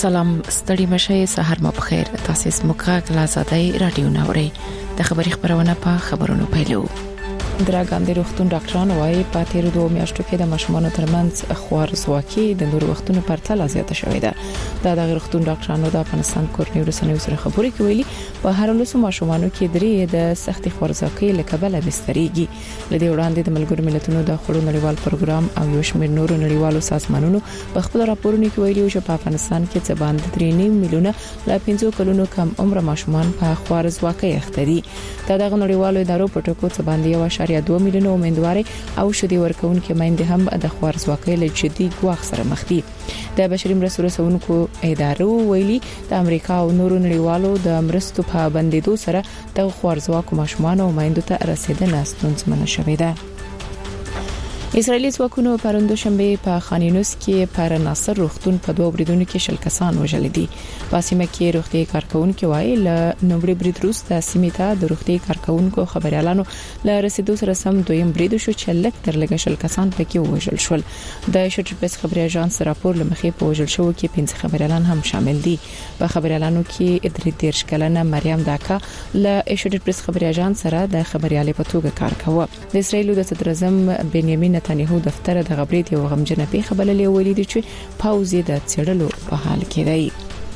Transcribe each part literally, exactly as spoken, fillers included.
سلام ستړي مشه سحر مو بخیر. تاسو سموکا کلاساتای رادیو ناوړي د خبري خبرونه په خبرونو پیلو. دراګاندې روغتون ډاکټران وايي په تیر دوه میاشتو کې د ماشومانو ترمنځ خوارزواکي د نور وختونو پرتله زیاته شوې ده. دا د روغتون ډاکټرانو د افغانستان کورنۍ ورسنوي سره خبرې کوي په هر لوسو ماشومانو کې درې د سختي خوارزواکي لکبله بستريږي. لدې وړاندې د ملګرو ملتونو د خړو نړیوال پروګرام او یو شمېر نورو نړیوالو سازمانونو په خپل راپورونو کې ویلي چې په افغانستان کې څه باندې درې نیم میلیونه لا پنځه کلونو کم عمر ماشومان په خوارزواکي اخته دي. دا د نړیوالو ادارو په ټکو څه باندې یو یا دوه میلیونه امیدواري او شدي ورکوونکې مېندې هم د خوارزواکۍ له جدي ګواښ سره مخ دي. د بشري مرستو رسونکو ادارو ویلي د امریکا او نورو نړیوالو د مرستو په بندیدو سره د خوارزواکو ماشومان او مېندو ته رسیدنه ستونزمنه شوې ده. اسرائیلي ځواکونو پروندو شنبه په خان یونس کې پر ناصر روغتون په دوه بریدونو کې شل کسان وژل دي. په سیمه کې روغتي کارکونکو وایي ل نومړي برید وروسته سیمه ته د روغتي کارکونکو خبريالانو ل رسیدو سره سم دویم برید شو چې لک تر لګ شل کسان پکې وژل شول. د شټریپس خبري اژانس راپور لمخې په وژل شو کې پنځه خبريالان هم شامل دي. په خبريالانو کې ادري دیرش کلنه مریم داکا ل شټریپس خبري اژانس سره د خبريالې په توګه کار کاوه. د اسرائیل د صدر اعظم بنیامین نتانیاهو دفتر د غبرګ یو غمجنه پیښه بللې ولیدي چې پاوزي د څړلو په حال کې دی.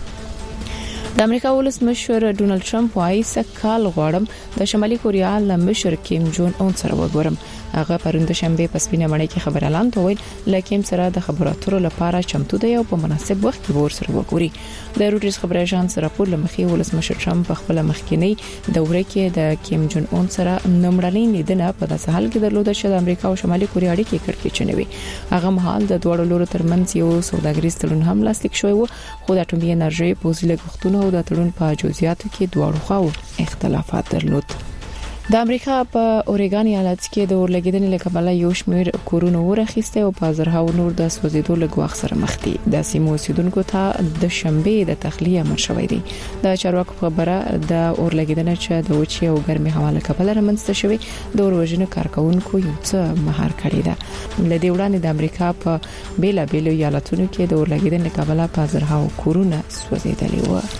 د امریکا ولسمشر ډونالد ټرمپ وايي سکهال غواړم د شمالي کوریا له مشر کیم جون اون سره وګورم. هغه پرونده شنبه په سپینه مړی کې خبر اعلان وکړ لکه سره د خبراتو لپاره چمتو دی او په مناسب وخت کې ور سره وګوري. د روټرز خبري اژانس راپور لمخې ولسمشر ټرمپ په خپل مخکینی دوره کې د کیم جون اون سره نمړلین لیدنه په داسې حال کې درلوده چې د امریکا او شمالي کوریا اړیکې کړکېچنوي. هغه مهال د دوه لورو ترمنځ یو سوداګریز تړون هم لاسلیک شوی و، خو د اټومي انرژي په وسیله غوښتنو او د تړون په جزئیاتو کې دواړو خواو اختلافات درلود. د امریکا په اوريګان ایالت کې د اورلګیدنې لکبله یو شمېر کورونه ورخیسته او په زرهاو نور د سوځیدو لګواخ سره مخ دي. د سیمو اوسیدونکو ته د شنبه د تخلیه امر شوی دی. د چارواکو خبره د اورلګیدنې چې د وچی او ګرمي هوا لکبله رامنځته شوی د اوروژنې کارکونکو یو څه مهار کړی ده. لدې وړاندې د امریکا په بیلا بیل ایالتونو کې د اورلګیدنې لکبله په زرهاو کورونه سوځیدلي و.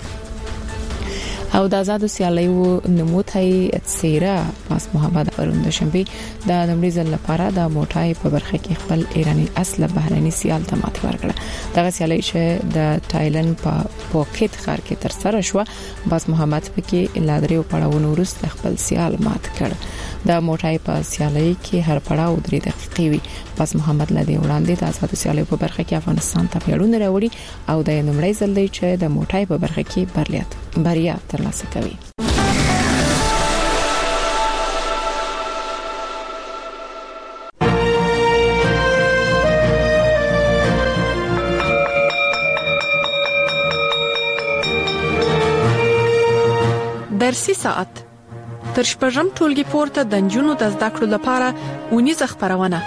او د آزاد سیالیو نموتای څیره پاس محمد پرونده شنبه د نمړي ځل لپاره د موټای په برخه کې خپل ایرانی اصله بهرني سیال ته مات ورکړه. دغه سیالي چې د تایلند په پوکټ ښار کې تر سره شو، پاس محمد پکې لادریو پړاوونو وروسته خپل سیال مات کړ. د موټای په سیالي کې هر پړاو درې دقیقې وي. پاس محمد لدی وړاندې د آزاد سیالیو په برخه کې افغانستان ته پیړونه راوړي او د نمړي ځل دی چې د موټای په برخه کې برلیت بریا ترلاسه کوي. درسي ساعت تر شپږم ټولګي پورته د نجونو د زده کړو لپاره اونیزه خبرونه.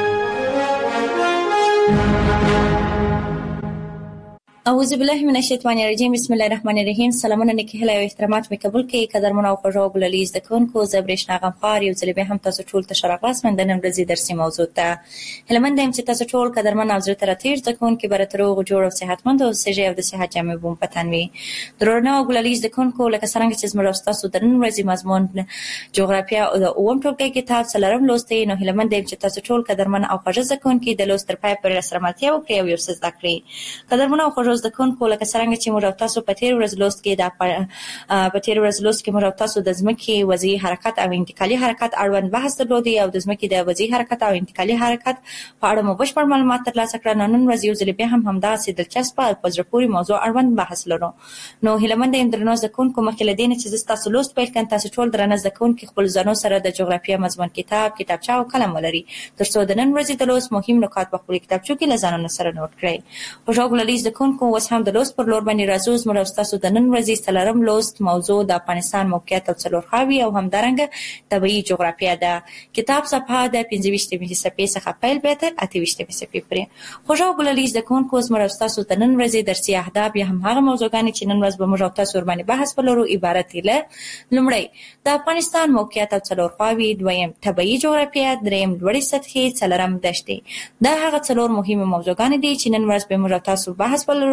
اعوذ بالله من الشیطان الرجیم. بسم الله الرحمن الرحیم. سلامونه نیکه او احترامات می قبول کړئ. قدرمن او خوږو ګللیز د کونکو زبرش ناغم خار یو ځل به هم تاسو ټول ته شرافت مند نن ورځې درسي موضوع ته هلمند هم چې تاسو ټول قدرمن او زړه تر تیر د کونکو برتروغ جوړ او صحتمند او سجه او د صحت جامع بوم پتنوي. درونه او ګللیز د کونکو لکه څنګه چې زموږ تاسو د نن ورځې مضمون جغرافیا او د اوم ټولګي کتاب سلرم لوستي نو هلمند هم چې تاسو ټول قدرمن او خوږ ځکونکو د لوستر پای پر سره ملتیا وکړي او یو څه زده کړئ. قدرمن او خوږ د کونکو لکه څنګه چې موږ تاسو په تیر ورځ لوست کې د په تیر ورځ لوست کې موږ تاسو د ځمکې وضعي حرکت او انتقالي حرکت اړوند بحث درلودي او د ځمکې د وضعي حرکت او انتقالي حرکت په اړه مو بشپړ معلومات ترلاسه کړل. نن ورځ یو ځل بیا هم همدا سي دلچسپ او پزره پوری موضوع اړوند بحث لرو. نو هلمند هم درنو ځکونکو مخکې لدین چې تاسو لوست پیل کړئ تاسو ټول درنه ځکونکو خپل ځانو سره د جغرافیه مضمون کتاب کتابچه او قلم ولري ترڅو د نن ورځې د لوست مهم نکات په خپل کتابچو کې لزانو سره نوٹ کړئ. په ژوند للیز ځکونکو وس هم د لوست پر لور باندې راځو. زموږ تاسو د نن ورځې ستلرم لوست موضوع د افغانستان موقعیت او څلور خاوي او همدارنګه طبيعي جغرافیه ده. کتاب صفحه د پنځه ویشتمې صفحې څخه پیل به تر اته ویشتمې صفحې پورې. خوشو ګللیز د کونکو زموږ تاسو د نن ورځې درسي اهداف یا هم هغه موضوعګانې چې نن ورځ به موږ تاسو ور باندې بحث ولرو عبارت دي له لومړی د افغانستان موقعیت او څلور خاوي، دویم طبيعي جغرافیه، دریم لوړې سطحې، څلورم دشتې. دا هغه څلور مهمه موضوعګانې دي چې نن ورځ به موږ تاسو بحث ولرو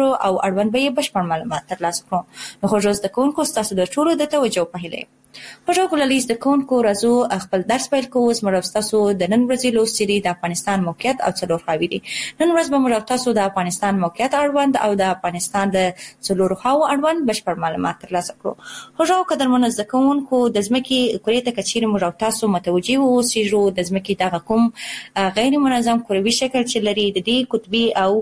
کړو او اړوند به بشپړ معلومات ترلاسه کړو. نو خوږو زده کوونکو ستاسو د ټولو د توجه په هیله. خوږو ګلالي زده کوونکو راځو خپل درس پیل کوو. زموږ تاسو د نن ورځې لوست دی د افغانستان موقعیت او څلور خواوې دي. نن ورځ به موږ تاسو د افغانستان موقعیت اړوند او د افغانستان د څلور خواو اړوند بشپړ معلومات ترلاسه کړو. خوږو قدرمن زده کوونکو د ځمکې کورې ته کچیر موږ تاسو متوجي اوسئ. د ځمکې دغه کوم غیر منظم کروي شکل چې لري د دې قطبي او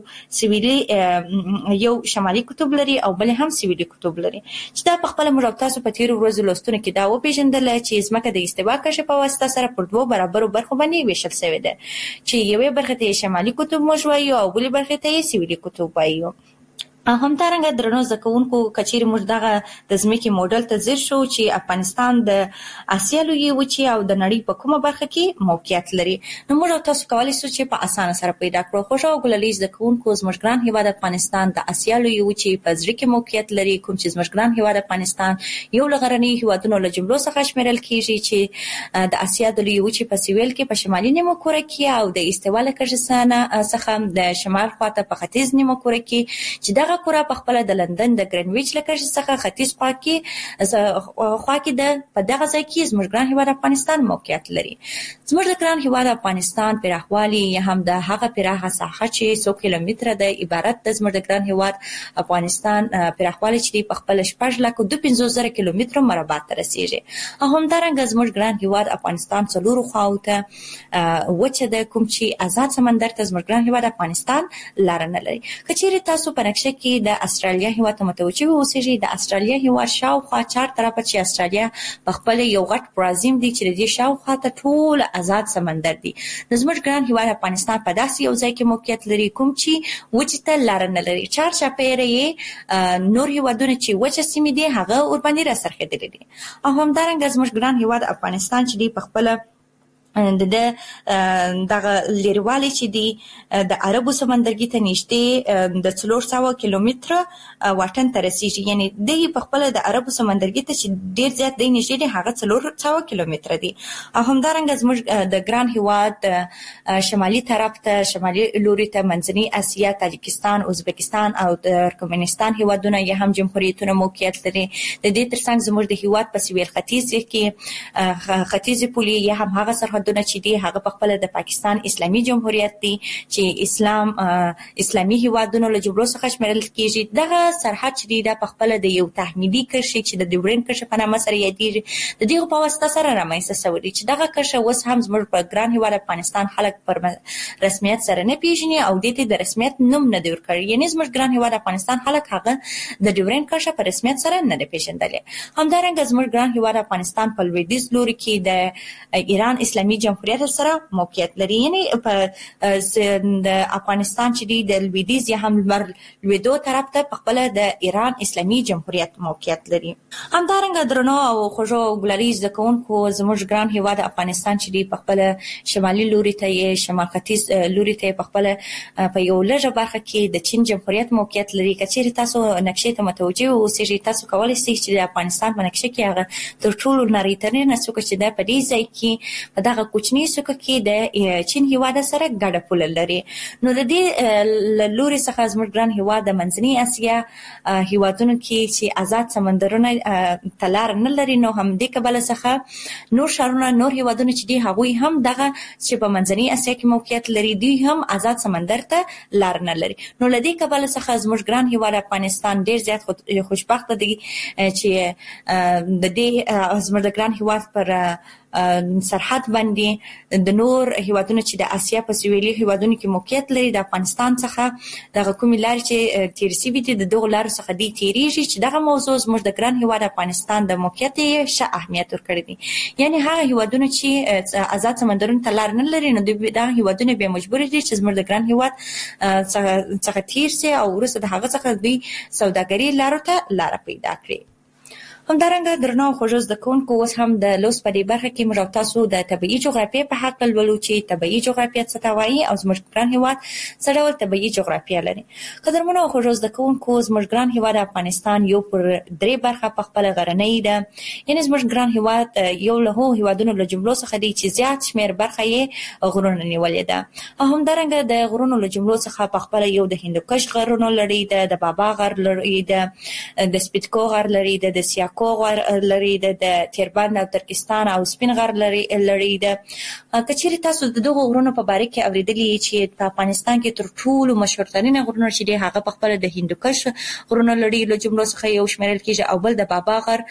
سویلي یو شمالي قطب لري او بل هم سویلي قطب لري چې دا په خپل موږ تاسو په تیر ورځو لوستونه کې دا وپیژندل چې ځمکه د استوا کشف په واسطه سره پر دوه برابرو برخو باندې ویشل شوې ده چې یوې برخه ته شمالي قطب موږ وایو او بلې برخه ته سویلي قطب وایو. همدارنګه درنو زده کوونکو کچیر موږ دغه د ځمکې موډل ته ځیر شو چې افغانستان د اسیا لویې وچې او د نړۍ په کومه برخه کې موقعیت لري. نو موږ تاسو کولی شو چې په اسانه سره پیدا کړو. خوږو ګلالي زده کوونکو زموږ ګران هیواد افغانستان د اسیا لویې وچې په زړه کې موقعیت لري، کوم چې زموږ ګران هیواد افغانستان یو له غرنیو هیوادونو له جملو څخه شمیرل کیږي چې د اسیا د لویې وچې په سویل کې په شمالي نیمه کره کې او د استوا له کشسانه څخه د شمال خواته په ختیځ نیمه کره کې چې دغه کره په خپل د لندن د ګرینویچ له کشش څخه ختیځ خوا کې خوا کې د په دغه ځای کې زموږ ګران هیواد افغانستان موقعیت لري. زموږ د ګران هیواد افغانستان پراخوالی یا هم د هغه پراخه ساحه چې څو کیلومتره د عبارت د زموږ د ګران هیواد افغانستان پراخوالی چې په خپل شپږ لک دوه پنځوس زره کیلومتره مربع ته رسیږي. همدارنګه زموږ ګران هیواد افغانستان څلورو خواو ته وچه ده کوم چې آزاد سمندر ته زموږ ګران هیواد افغانستان لار نه لري. کچېرې تاسو په نقشه کې د استرالیا هیواد ته متوجه اوسئ. د استرالیا هیواد شاوخوا چار طرفه چې استرالیا په خپل یو غټ پرازیم دی چې د دې شاوخوا ته ټول آزاد سمندر دی. د زموږ ګران هیواد افغانستان په داسې یو ځای کې موقعیت لري کوم چې وچې ته لار نه لري. چار چاپیره یې نور هیوادونه چې وچه سیمې دي هغه ورباندې راڅرخېدلي دي. او همدارنګه زموږ ګران هیواد افغانستان چې دی په خپل د دغه لیروالی چې دی د عربو سمندرګي ته نږدې د څلور سوه کیلومتره واټن ته رسیږي. یعنی دی په خپل د عربو سمندرګي ته چې ډیر زیات دی نږدې دی هغه څلور سوه کیلومتره دی. او همدارنګه زموږ د ګران هیواد شمالي طرف ته شمالي لوري ته منځنۍ اسیا، تاجکستان، ازبکستان او ترکمنستان هیوادونه یې هم جمهوریتونه موقعیت لري. د دې ترڅنګ زموږ د هیواد په سویل ختیځ کې ختیځي پولې یا هم هغه سرحد دونه چې دی هغه په خپل د پاکستان اسلامي جمهوریت دی چې اسلام اسلامي هیوادونو له جملو څخه شمیرل کیږي. دغه سرحد چې دی په خپل د یو تحمیدي کرښې چې د ډیورین کرښه په نامه سره یادېږي د دې په واسطه سره رامنځته شوی دی چې دغه کرښه اوس هم زموږ په ګران هیواد افغانستان خلک پر رسمیت سره نه پیژني او د دې د رسمیت نوم نه دی ورکړی. یعنی زموږ ګران هیواد افغانستان خلک هغه د ډیورین کرښه په رسمیت سره نه دی پیژندلی. همدارنګه زموږ ګران هیواد افغانستان په لویدیځ لوري کې د ایران اسلامي جمهوریت سره موقعیت لري. یعنی په د افغانستان چې دی د لویدیځ یا هم لمر لویدو طرف ته په خپل د ایران اسلامي جمهوریت موقعیت لري. همدارنګه درنو او خوږو ګلالي زده کوونکو زموږ ګران هیواد افغانستان چې دی په خپل شمالي لوري ته یې شمال ختیځ لوري ته په خپل په یو لږه برخه کې د چین جمهوریت موقعیت لري. کچېرې تاسو نقشې ته متوجه اوسئ تاسو کولی شئ چې د افغانستان په نقشه کې هغه تر ټولو نړیترینه څوکه چې ده په دې ځای کې په دغه کوچنی څوکه کې د چین هیواد سره ګډه پوله لري. نو د دې لوري څخه زموږ ګران هیواد د منځنۍ اسیا هیوادونو کې چې آزاد سمندرونه ته لار نه لري نو هم دې کبله څخه نور ښارونه نور هیوادونه چې دي هغوی هم دغه چې په منځنۍ اسیا کې موقعیت لري دوی هم آزاد سمندر ته لار نه لري. نو له دې کبله څخه زموږ ګران هیواد افغانستان ډیر زیات خوشبخته دی چې د دې زموږ د ګران هیواد پر سرحد باندې د نور هیوادونو چې د اسیا په سویلي هیوادونو کې موقعیت لري د افغانستان څخه دغه کومې لارې چې تیر شوي دي د دغو لارو څخه دی تیریږي چې دغه موضوع زموږ د ګران هیواد افغانستان د موقعیت یې ښه اهمیت ورکړی دی. یعنی هغه هیوادونه چې آزاد سمندرونو ته لار نه لري نو دغه هیوادونه بیا مجبور دي چې زموږ د ګران هیواد څخه تیر شي او وروسته د هغه څخه دوی سوداګري لارو ته لار پیدا کړي. همدارنګه درنو خوږ زده کوونکو اوس هم د لوست په دې برخه کې موږ تاسو د طبيعي جغرافیې په حق ولولو چې طبيعي جغرافیه څه ته وایي او زموږ ګران هیواد څه ډول طبيعي جغرافیه لري. قدرمنو خوږ زده کوونکو زموږ ګران هیواد افغانستان یو پر درې برخه په خپل غرنۍ ده، یعنی زموږ ګران هیواد یو له هغو هیوادونو له جملو څخه دی چې زیات شمیر برخه یې غرونه نیولې ده. همدارنګه د غرونو له جملو څخه په خپل یو د هندوکش غرونو لري ده، د بابا غر لري ده، د سپیتکو غر لري ده، د سیاکو غر لري ده، د تیربند او ترکستان او سپین غر لري لري ده. کچېرې تاسو د دغو غرونو په باره کې اوریدلی چې په افغانستان کې تر ټولو مشهور ترين غرونه چې دی هغه په خپل د هندوکش غرونه لري له جملو څخه یو شمیرل کېږي او بل د بابا غر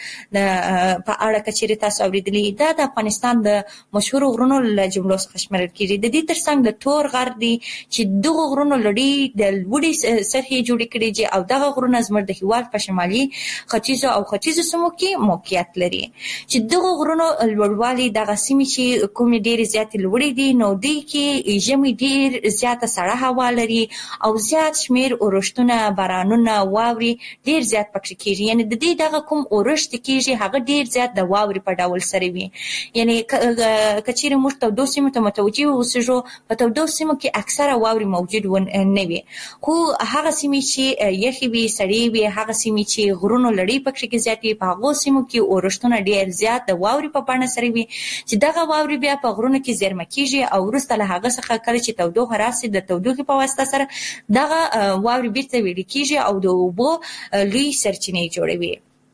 په اړه کچېرې تاسو اوریدلی دا د افغانستان د مشهور غرونو له جملو څخه شمیرل کېږي. د دې ترڅنګ د تور غر دی چې دغه غرونو لري د لوړې سطحې جوړې کړي دي او دغه غرونه زموږ د هیواد په شمالي ختیځو او ختیځو سیمو کې موقعیت لري چې دغه غرونو لوړوالي دغه سیمې چې کومې ډېرې زیاتې لوړې دي نو دوی کې ژمي ډېر زیاته سړه هوا لري او زیات شمیر اورښتونه، بارانونه، واورې ډېر زیات پکې کېږي. یعنی د دې دغه کوم اورښت کېږي هغه ډېر زیات د واورې په ډول سره وي. یعنی کچېرې موږ تودو سیمو ته متوجه اوسېږو په تودو سیمو کې اکثره واورې موجود نه وي، خو هغه سیمې چې یخې وي، سړې وي، هغه سیمې چې غرونو لړۍ پکې کې زیات وي په هغو سیمو کې اورښتونه ډېر زیات د واورې په بڼه سره وي چې دغه واورې بیا په غرونو کې زیرمه کېږي او وروسته له هغه څخه کله چې تودوخه راسي د تودوخې په واسطه سره دغه واورې بیرته ویلې کېږي او د اوبو لوی سرچینې جوړوي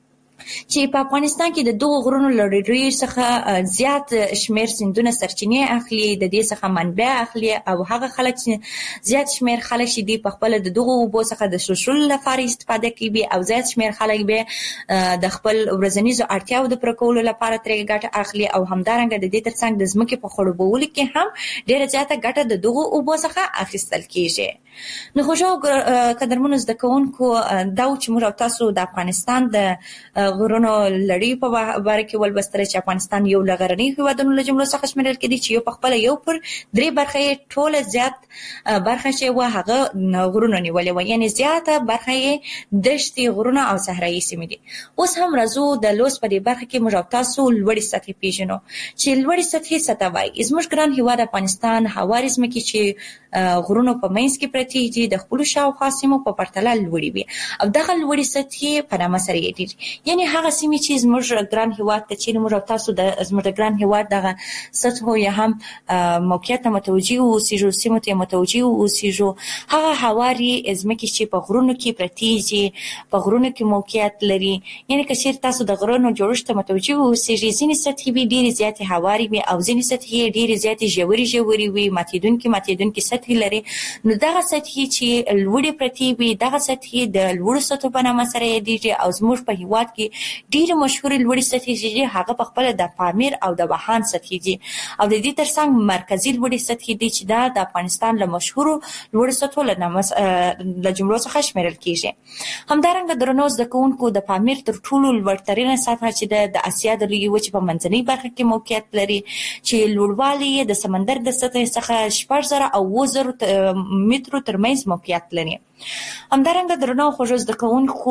چې په افغانستان کې د دغو غرونو لړۍ څخه زیات شمیر سیندونه سرچینې اخلي، د دې څخه منبع اخلي او هغه خلک چې زیات شمیر خلک چې دی په خپل د دغو اوبو څخه د شوشل لپاره استفاده کوي او زیات شمیر خلک به د خپل ورځنیزو اړتیاو د پوره کولو لپاره ترې ګټه اخلي او همدارنګه د دې ترڅنګ د ځمکې په خړوبولو کې هم ډېره زیاته ګټه د دغو اوبو څخه اخیستل کېږي. نو خوږو قدرمنو زده کوونکو دا چې موږ تاسو د افغانستان د غرونو لړۍ په باره کې ولوستل چې افغانستان یو له غرنۍ هیوادونو له جملو څخه شمیرل کېدی چې یو په خپل یو پر درې برخه یې ټوله زیات برخه چې و هغه غرونو نیولې و، یعنی زیاته برخه یې دښتې، غرونه او صحرایي سیمې دي. اوس هم راځو د لوست په دې برخه کې موږ تاسو لوړې سطحې پیژنو چې لوړې سطحې څه ته وایي. زموږ ګران هیواد افغانستان هوارې ځمکې چې غرونو په منځ کې پرتې دي د خپلو شاوخوا سیمو په پرتله لوړې وي او دغه لوړې سطحې په نامه سره یادېږي. یعنی هغه سیمې چې زموږ ګران هیواد ته چې موږ تاسو د زموږ ګران هیواد دغه سطحو یا هم موقعیت ته متوجه اوسېږو، سیمو ته متوجه اوسېږو، هغه هوارې ځمکې چې په غرونو کې پرتې دي، په غرونو کې موقعیت لري. یعنی که چېرې تاسو د غرونو جوړښت ته متوجه اوسېږئ ځینې سطحې به ډېرې زیاتې هوارې وي او ځینې سطحې ډېرې زیاتې ژورې ژورې وي، ماتېدونکې ماتېدونکې سطحې لري. نو دغه سطحې چې لوړې پرتې وي دغه سطحې د لوړو سطحو په نامه سره یادېږي او زموږ په هیواد کې ډېرې مشهورې لوړې سطحې چې دي هغه په خپله د پامیر او د واخان سطحې دي او د دې ترڅنګ مرکزي لوړې سطحې دي چې دا د افغانستان له مشهورو لوړو سطحو له نامه له جملو څخه شمیرل کېږي. همدارنګه درنو زده کوونکو د پامیر تر ټولو لوړترینه سطحه چې د اسیا د لویې وچې په منځنۍ برخه کې موقعیت لري چې لوړوالی یې د سمندر د سطحې څخه شپږ زره او اووه زرو مترو ترمنځ موقعیت لري. همدارنګه درنو خوږو زده کوونکو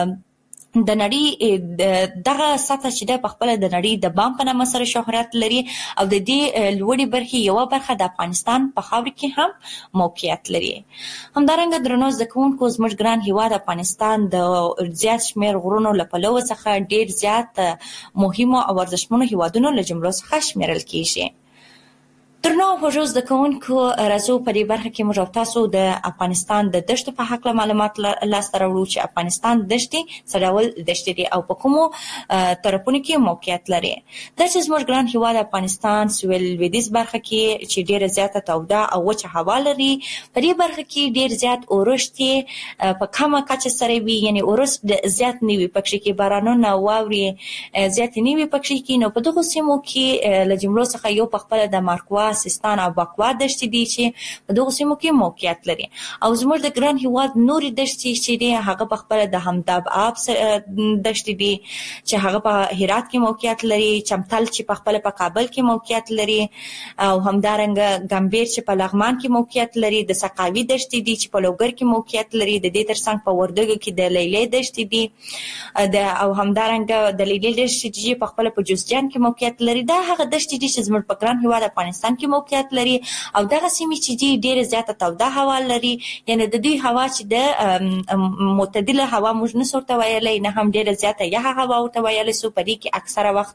د نړۍ دغه سطح چې د خپل د نړۍ د بام په نامه سره شهرت لري او د دې لوړې برخې یو برخه د افغانستان په خاوره کې هم موقعیت لري. همدارنګه درنو زده کوونکو زموږ ګران هیواد افغانستان د زیات شمیر غرونو له پلوه څخه ډېر زیات مهمو او ارزښتمنو هیوادونو له جملو څخه شمیرل کېږي. درنو خوږو زده کوونکو راځو په دې برخه کې موږ تاسو د افغانستان د دښتو په هکله معلومات لاسته راوړو چې افغانستان دښتې څه ډول دښتې دي او په کومو طرفونو کې موقعیت لري. دا چې زموږ ګران هیواد افغانستان سویل لویدیځ برخه کې چې ډېره زیاته توده او وچه هوا لري، په دې برخه کې ډېر زیات اورښت په کمه کچه سره وي، یعنی اورښت زیات نه وي پکې کې، بارانونه واورې زیات نه وي پکې کې. نو په دغو سیمو کې له جملو څخه یو په خپله د مارکوا بلخ، سیستان او بکوا دشتې دي چې په دغه سیمو کې موقعیت لري. او زموږ د ګران هیواد نورې دشتې چې دي هغه په خپل د همداب آب دشتې دي چې هغه په هرات کې موقعیت لري، چمتل چې په خپل په کابل کې موقعیت لري، او همدارنګه ګمبیر چې په لغمان کې موقعیت لري، د سقاوي دشتې دي چې په لوګر کې موقعیت لري، د دې ترڅنګ په وردګو کې د لیلې دشتې دي د او همدارنګه د لیلې دشتې چې په خپل په جوزجان کې موقعیت لري. دا هغه دشتې دي چې زموږ په ګران هیواد افغانستان کې موقعیت لري او دغه سیمې چې دي ډېره زیاته توده هوا لري، یعنی د دوی هوا چې د معتدله هوا موږ نه ورته ویلی، نه هم ډېره زیاته یخه هوا ورته ویلی سو. په دې کې اکثره وخت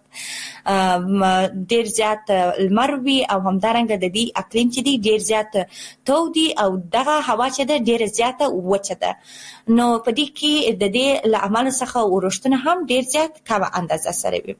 ډېر زیات لمر وي او همدارنګه د دې اقلیم چې دی ډېر زیات تودي او دغه هوا چې ده ډېره زیاته وچه ده. نو په دې کې د دې له امله څخه اورښتونه هم ډېر زیات کمه اندازه سره وي.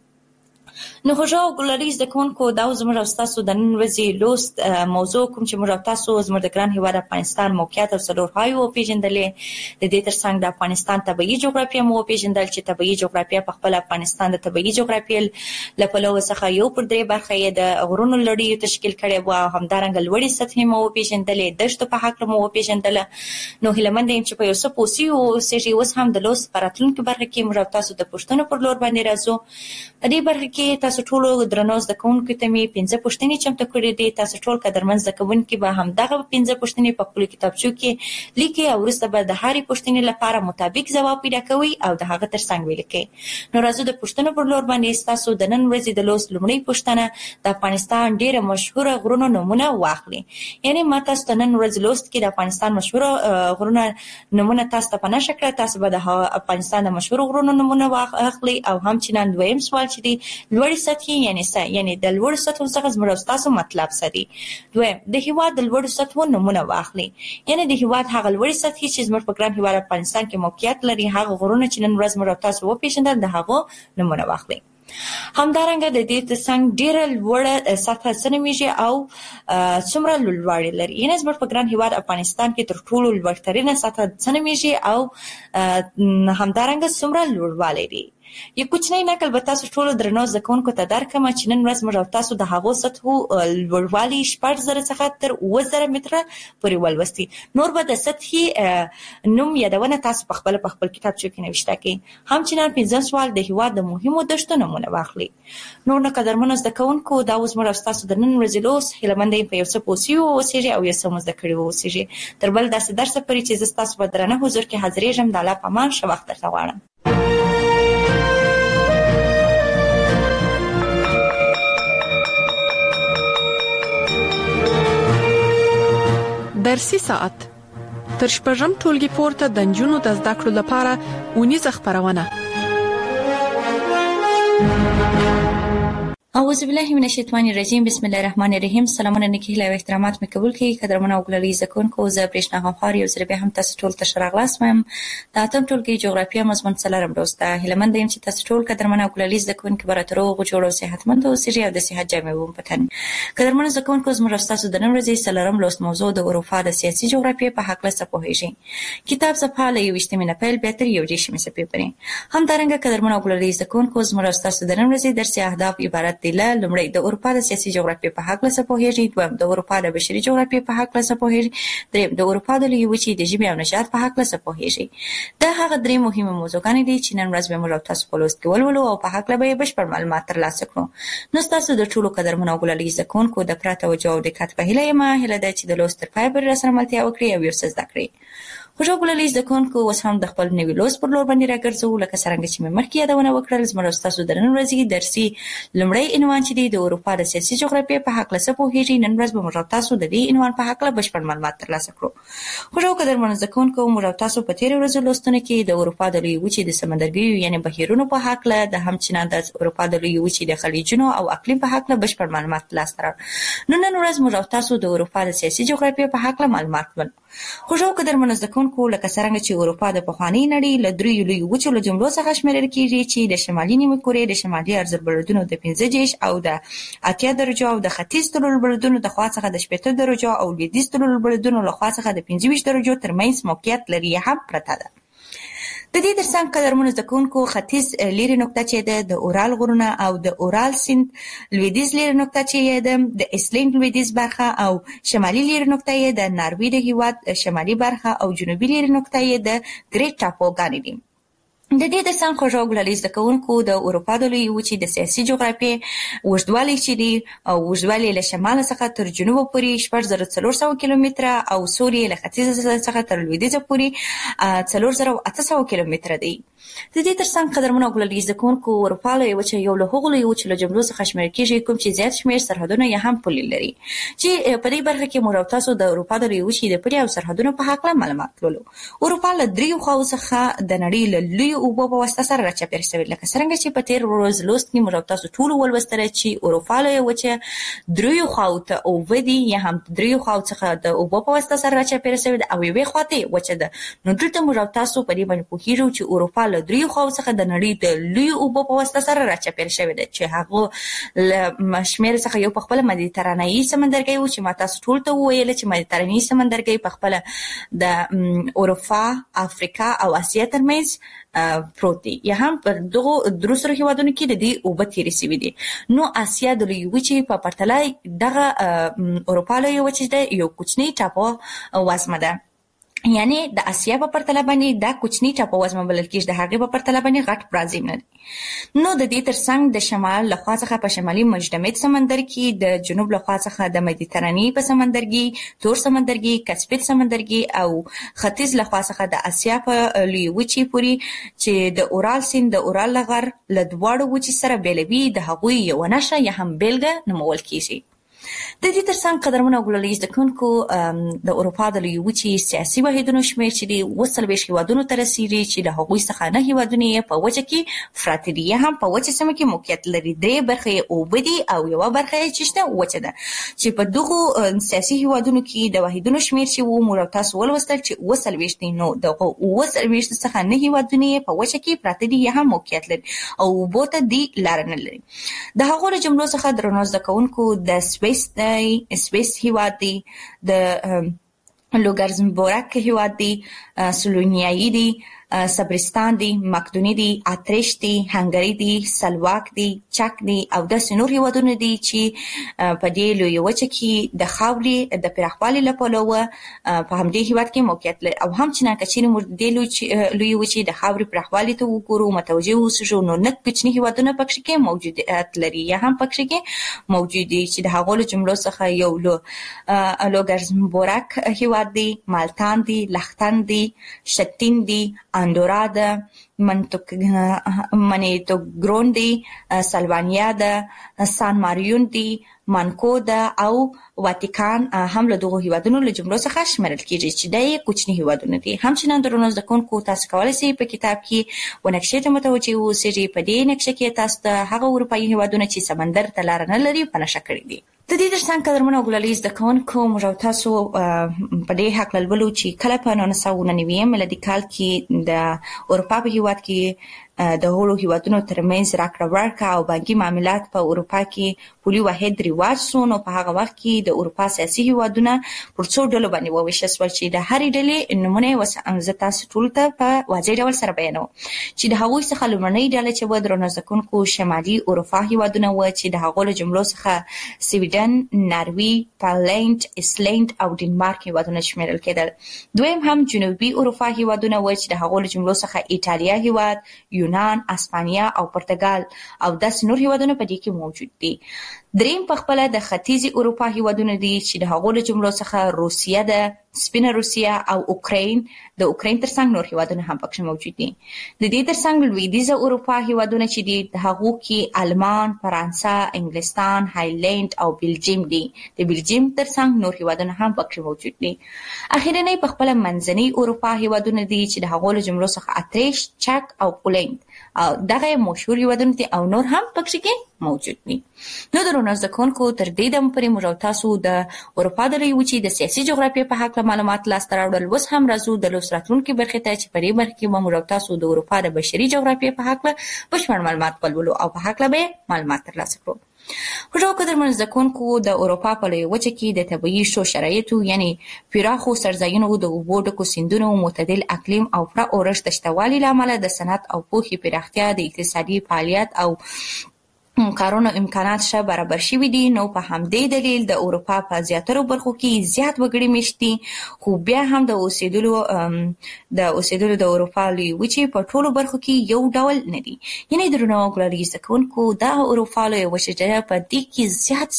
نو خوږو ګلالي زده کوونکو، دا زموږ او ستاسو د نن ورځې لوست موضوع کوم چې موږ او تاسو زموږ د ګران هیواد افغانستان موقعیت او څلورپایو وپېژندلې. د دې ترڅنګ د افغانستان طبیعي جغرافیه مو وپېژندل چې طبیعي جغرافیه په خپل افغانستان د طبیعي جغرافیې له پلوه څخه یو پر درې برخه یې د غرونو لړۍ تشکیل کړې وه، همدارنګه لوړې سطحې مو وپېژندلې، دښتو په هکله مو وپېژندله. نو هیله مند یم چې په یو څه پوه سوي اوسېږئ. اوس هم د لوست په راتلونکي برخه کې موږ او تاسو د پوښتنو پر لور باندې راځو. په دې برخه کې تاسو ټولو درنو زده کوونکو ته مې پنځه پوښتنې چمتو کړې دي. تاسو ټول قدرمن زده کوونکي به همدغه پنځه پوښتنې په خپلو کتابچو کې لیکئ او وروسته به د هرې پوښتنې لپاره مطابق ځواب پیدا کوئ او د هغه ترڅنګ ولیکئ. نو راځو د پوښتنو پر لور باندې ستاسو د نن ورځې د لوست لومړۍ پوښتنه د افغانستان ډېره مشهوره غرونو نومونه واخلي. یعنې ما تاسو ته نن ورځ لوست کې د افغانستان مشهوره غرونه نومونه تاسو ته په نښه کړه. تاسو به د افغانستان د مشهورو غرونو نومونه واخلئ او همچنان دویم سوال چې دی لوړې سطحې یعنی څه، یعنی د لوړو سطحو څخه زموږ او ستاسو مطلب څه دی. دویم د هیواد د لوړو سطحو نومونه واخلئ. یعنی د هیواد هغه لوړې سطحې چې زموږ په ګران هیواد افغانستان کې موقعیت لري، هغه غرونه چې نن ورځ موږ او تاسو وپېژندل د هغو نومونه واخلئ. همدارنګه د دې ترڅنګ ډېره لوړه سطحه څه نومیږي او څومره لوړوالی لري. یعنې زموږ په ګران هیواد افغانستان کې تر ټولو لوړترینه سطحه څه نومیږي او همدارنګه څومره لوړوالی لري. یو کوچنی نقل به تاسو ټولو درنو زده کوونکو ته درکړم چې نن ورځ موږ او تاسو د هغو سطحو لوړوالی شپږ زره څخه تر اووه زره متره پورې ولوستي. نور به د سطحې نوم یادونه تاسو په خپله په خپل کتابچو کې نوشته کړئ. همچنان پنځم سوال د هېواد د مهمو دښتو نومونه واخلئ. نور نو قدرمنو زده کوونکو، دا اوس موږ او ستاسو د نن ورځې لوست هیله مند یم په یو څه پوه سوي واوسېږئ او یو څه مو زده کړي واوسېږئ. تر بل داسې درسه پورې چې زه ستاسو په درانه حضور کې حاضرېږم، د الله په امان ښه وخت درته غواړم. درسي ساعت تر شپږم ټولګي پورته د نجونو د زده کړو لپاره اونیزه خپرونه. اعوذ بالله من الشیطان الرجیم، بسم الله الرحمن الرحیم. سلامونه نیکی له احترامات مې قبول کړئ. قدرمنو او ګلالي زده کوونکو، زه برېښنا غمخوار یو ځل بیا هم تاسو ټول ته ښه راغلاست وایم. د اتم ټولګي جغرافیه مضمون څلورم لوست ده. هیله مند یم چې تاسو ټول قدرمنو او ګلالي زده کوونکي به راته روغ جوړ او صحتمند اوسئ او د صحت جامې مو په تن. قدرمنو زده کوونکو، زموږ او ستاسو د نن ورځې څلورم لوست موضوع د اروپا د سیاسي جغرافیې په هکله څه پوهیږئ. کتاب صفحه له یوویشتمې نه پیل بیا تر یو دېرشمې صفحې پورې. همدارنګه قدرمنو او ګلالي زده کوونکو، زموږ او ستاسو د نن ورځې درسي اهداف عبارت دي له لومړی د اروپا د سیاسي جغرافیې په هکله څه پوهیږئ. دویم د اروپا د بشري جغرافیې په هکله څه پوهیږئ. دریم د اروپا د لویې وچې د ژبې او نژاد په هکله څه پوهیږئ. دا هغه درې مهمه موضوعګانې دي چې نن ورځ به موږ او تاسو په لوست کې ولولو او په هکله به یې بشپړ معلومات ترلاسه کړو. نو ستاسو د ټولو قدرمنو او ګلالي زده کوونکو د پوره توجه او دقت په هیله یم. هیله ده چې د لوست تر پایه پورې راسره ملتیا وکړئ او یو څه زده کړئ. خوږو ګلالي زده کوونکو، اوس هم د خپل نوي لوست پر لور باندې راګرځو. لکه څرنګه چې مې مخکې یادونه وکړل، زموږ او ستاسو د نن ورځې درسي لومړی عنوان چې دی د اروپا د سیاسي جغرافیې په هکله څه پوهیږئ. نن ورځ به موږ او تاسو د دې عنوان په هکله بشپړ معلومات ترلاسه کړو. خوږو قدرمنو زده کوونکو، موږ او تاسو په تېرو ورځو لوستونو کې د اروپا د لویې وچې د سمندرګیو یعنې بهیرونو په هکله، د همچنان د اروپا د لویې وچې د خلیجونو او اقلیم په هکله بشپړ معلومات ترلاسه کړل. نو نن ورځ موږ او تاسو د اروپا د سیاسي جغرافیې په هکله معلومات ولرو. خوږو قدرمنو زده کوونکو، لکه څرنګه چې اروپا د پخوانۍ نړۍ له دریو لویو وچو له جملو څخه شمیرل کېږي چې د شمالي نیمه کورې د شمالي ارزالبلدونو د پنځه دېرش او د اتیا درجو او د ختیځ طلوعالبلدونو د خوا څخه د شپېته درجو او لویدیځ طلوعالبلدونو له خوا څخه د پنځه ویشت درجو ترمنځ موقعیت لري هم پرته ده. د دې ترڅنګ قدرمنو زده کوونکو ختیځ لیرې نقطه چې ده د اورال غرونه او د اورال سیند لویدیځ لیرې نقطه چې ده د ایسلینډ لویدیځ برخه او شمالي لیرې نقطه یې د ناروې د هیواد شمالي برخه او جنوبي لیرې نقطه یې د ګریټ ټاپوګانې دي. د دې د سان خوږو ګلالي زده کوونکو د اروپا د لویې وچې د سیاسي جغرافیې اوږدوالی چې دی او اوږدوالی له شمال څخه تر جنوب پورې شپږ زره څلور سوه کیلومتره او سوري له ختیځ څخه تر لویدیځ پورې څلور زره اته سوه کیلومتره دی. د دې ترڅنګ قدرمنو ګلالي زده کوونکو اروپا له وچې یو له هغو لویې وچې له جملو څخه شمیرل کېږي کوم چې زیات شمېر سرحدونه یې هم پولې لري چې په دې برخه کې موږ تاسو د اروپا د لویې وچې د پولې او سرحدونو په هکله معلومات لولو. اروپا له دریو خواو څخه د نړۍ له لویو اوبو په واسطه سره راچاپېر شوی لکه څرنګه چې په تیر ورځ لوست کې موږ تاسو ټول ولوستله چې اروپا لویه وچه دریو خواو ته اوبه دي یا هم دریو خواو څخه د اوبو په واسطه سره راچاپېر شوی ده او یوې خواته وچه ده. نو دلته موږ تاسو په دې باندې پوهیږو چې اروپا له دریو خواو څخه د نړۍ د لویو اوبو په واسطه سره راچاپېر شوی ده چې هغه له شمېر څخه یو په خپل مدیترانه‌ایي سمندرګي و چې ما تاسو ټول ته وویل چې مدیترانه‌ایي سمندرګي په خپل د اروپا، افریقا او اسیا ترمنځ پروت دی یا هم پر دغه درو سره هیوادونو کې د دې اوبه تیرې شوي دي. نو اسیا د لویې وچې په پرتله دغه اروپا لویه وچې ده یو کوچنی ټاپو وزمه ده، یعنی د اسیا په پرتله باندې دا کوچنی ټاپو وزمه بلل کېږي، د هغې په پرتله باندې غټ برازیل نه دی. نو د دې ترڅنګ د شمال لخوا څخه په شمالي مجدمد سمندر کې، د جنوب لخوا څخه د مدیترانې په سمندرګي، تور سمندرګي، کسپین سمندرګي او ختیځ لخوا څخه د اسیا په لویې وچې پورې چې د اورال سیند د اورال لغر له دواړو وچې سره بیلوي د هغوی یوه نښه یا هم بیلګه نومول کېږي. د دې ترڅنګ قدرمنو ګلالي زده کوونکو د اروپا د لویې وچې سیاسي واحدونو شمېر چې دی اووه څلوېښت هیوادونو ته رسېږي چې د هغوی څخه نه هیوادونه یې په وچه کې پراته دي یا هم په وچه سیمه کې موقعیت لري. درې برخې یې اوبه دي او یوه برخه یې چې شته وچه ده چې په دغو سیاسي هیوادونو کې د واحدونو شمېر چې و موږ تاسو ولوستل چې اووه څلوېښت دي. نو دغه اووه څلوېښت څخه نه هیوادونه یې په وچه کې پراته دي یا هم موقعیت لري او اوبو ته دی لاره نه لري. د هغو له جملو څخه درنو زده کوونکو د سویس دی، سویس هیواد دی، د لوګزمبورګ هیواد دی، سلونیایي دی، صبرستان دی، مقدوني دی، اتریش دی، هنګري دی، سلواک دی، چک دی او داسې نور هیوادونه دي چې په دې لویه وچه کې د خاورې د پراخوالي له پلوه په همدې هیواد کې موقعیت لري. او هم چې که چیرې موږ د دې لویې وچې د خاورې پراخوالي ته وګورو، متوجه اوسو، نو نه کوچني هیوادونه پکې کې موجودیت لري یا هم پکې کې موجود دي چې د هغو له جملو څخه یو لو لوګزمبورګ هیواد دی، مالتان دی، لختن دی، شتین دی، اندورا ده، منیتوګرون دی، سلوانیا ده، سان ماریون دی، مانکو ده او واتیکان هم له دغو هیوادونو له جملو څخه شمیرل کېږي چې دا یې کوچني هیوادونه دي. همچنان درنو زده کوونکو تاسو کولی شئ په کتاب کې و نقشې ته متوجه اوسئ. په دې نقشه کې تاسو ته هغه اروپایي هیوادونه چې سمندر ته لاره نه لري په نښه کړي دي. د دې ترڅنګ قدرمنو ګلالي زده کوونکو موږ تاسو په دې هکله لولو چې کله په نولس سوه نهه نوي میلادي کال کې د اروپا په هیواد کې د هغو هیوادونو ترمنځ راکړه ورکړه او بانکي معاملات په اروپا کې پولي واحد رواج شو. نو په هغه وخت کې د اروپا سیاسي هیوادونه پر څو ډلو باندې وویشل شول چې د هرې ډلې نومونه یې زه تاسو ټولو ته په واضح ډول سره بیانوم چې د هغوی څخه لومړنۍ ډله چې وه درنو زده کوونکو شمالي اروپا هیوادونه وه چې د هغو له جملو څخه سویډن، ناروی، پالنډ، ایسلینډ او ډنمارک هیوادونه شمیرل کېدل. دویم هم جنوبي اروپا هیوادونه وه چې د هغو له جملو څخه ایټالیا هیواد، یونان، اسپانیا او پرتګال او داسې نور هیوادونه په دې کې موجود دي. دریم په خپله د ختیځې اروپا هیوادونه دي چې د هغو له جملو څخه روسیه ده، سپینه روسیه او اوکراین. د اوکراین ترڅنګ نور هیوادونه هم پکې موجود دي. د دې ترڅنګ لویدیځه اروپا هیوادونه چې دي د هغو کې آلمان، فرانسه، انګلستان، هایلند او بلجیم دي. د بلجیم ترڅنګ نور هیوادونه هم پکې موجود دي. اخیرنۍ په خپله منځنۍ اروپا هیوادونه دي چې د هغو له جملو څخه اتریش، چک او پولنډ او دغه مشهور هیوادونه دي او نور هم پکې کې موجود دي. نو درنو زده کوونکو تر دې دمه پورې موږ تاسو د اروپا د لویې وچې د سیاسي جغرافیې په هکله معلومات لاسته راوړل. اوس هم راځو د لوست راتلونکي برخې ته چې په دې برخه کې به موږ تاسو د اروپا د بشري جغرافیې په هکله بشپړ معلومات ولولو او په هکله به معلومات ترلاسه کړو. خو قدرمن زکونکو د اروپا په لویه وچه کې د طبیعي شو شرایطو یعنی پراخو سرزاینو د اوبو ډکو سیندونو معتدل اقلیم او پوره اورښت د شتوالي له امله د صنعت او پوهې پراختیا د اقتصادي فعالیت او کارونو امکانات شه برابر شوي دي. نو په همدې دلیل د اروپا په زیاترو برخو کې زیات وګړي مشتي، خو بیا هم د اوسېدلو د اوسېدلو د اروپا لوی وچې په ټولو برخو کې یو ډول نه دي. یعنی درنو ګلالي زکونکو د اروپا لوی وچې په دې کې زیات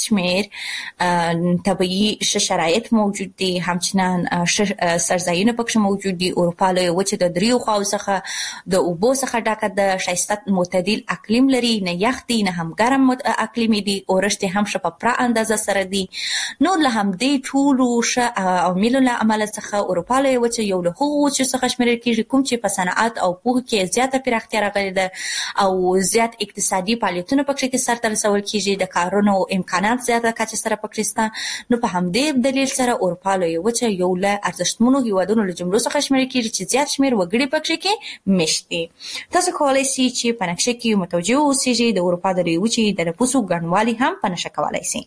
شمیر طبيعي شرایط موجود دي، همچنان سرزاینه پکې موجود دي. اروپا لوی وچې د دریو خواو څخه د اوبو څخه ډکه د شایسته معتدل اقلیم لري، نه یخ دي نه هم ګرم اقلیمي دي، اورښت هم شه په پوره اندازه سره دي. نو له همدې ټولو شه عواملو له امله څخه اروپا لویه وچه یو له هغو وچو څخه شمیرل کېږي کوم چې په صنعت او پوهه کې زیاته پراختیا راغلې ده او زیات اقتصادي فعالیتونه پکې سرته رسول کېږي، د کارونو امکانات زیاته کچه سره پکې شته. نو په همدې دلیل سره اروپا لویه وچه یو له ارزښتمنو هیوادونو له جملو څخه شمیرل کېږي چې زیات شمیر وګړي پکې کې مشت دي. تاسو کولای شئ چې په نقشه کې متوجه اوسئ د اروپا د وچې د نفوسو ګڼوالی هم په نښه کولای شي.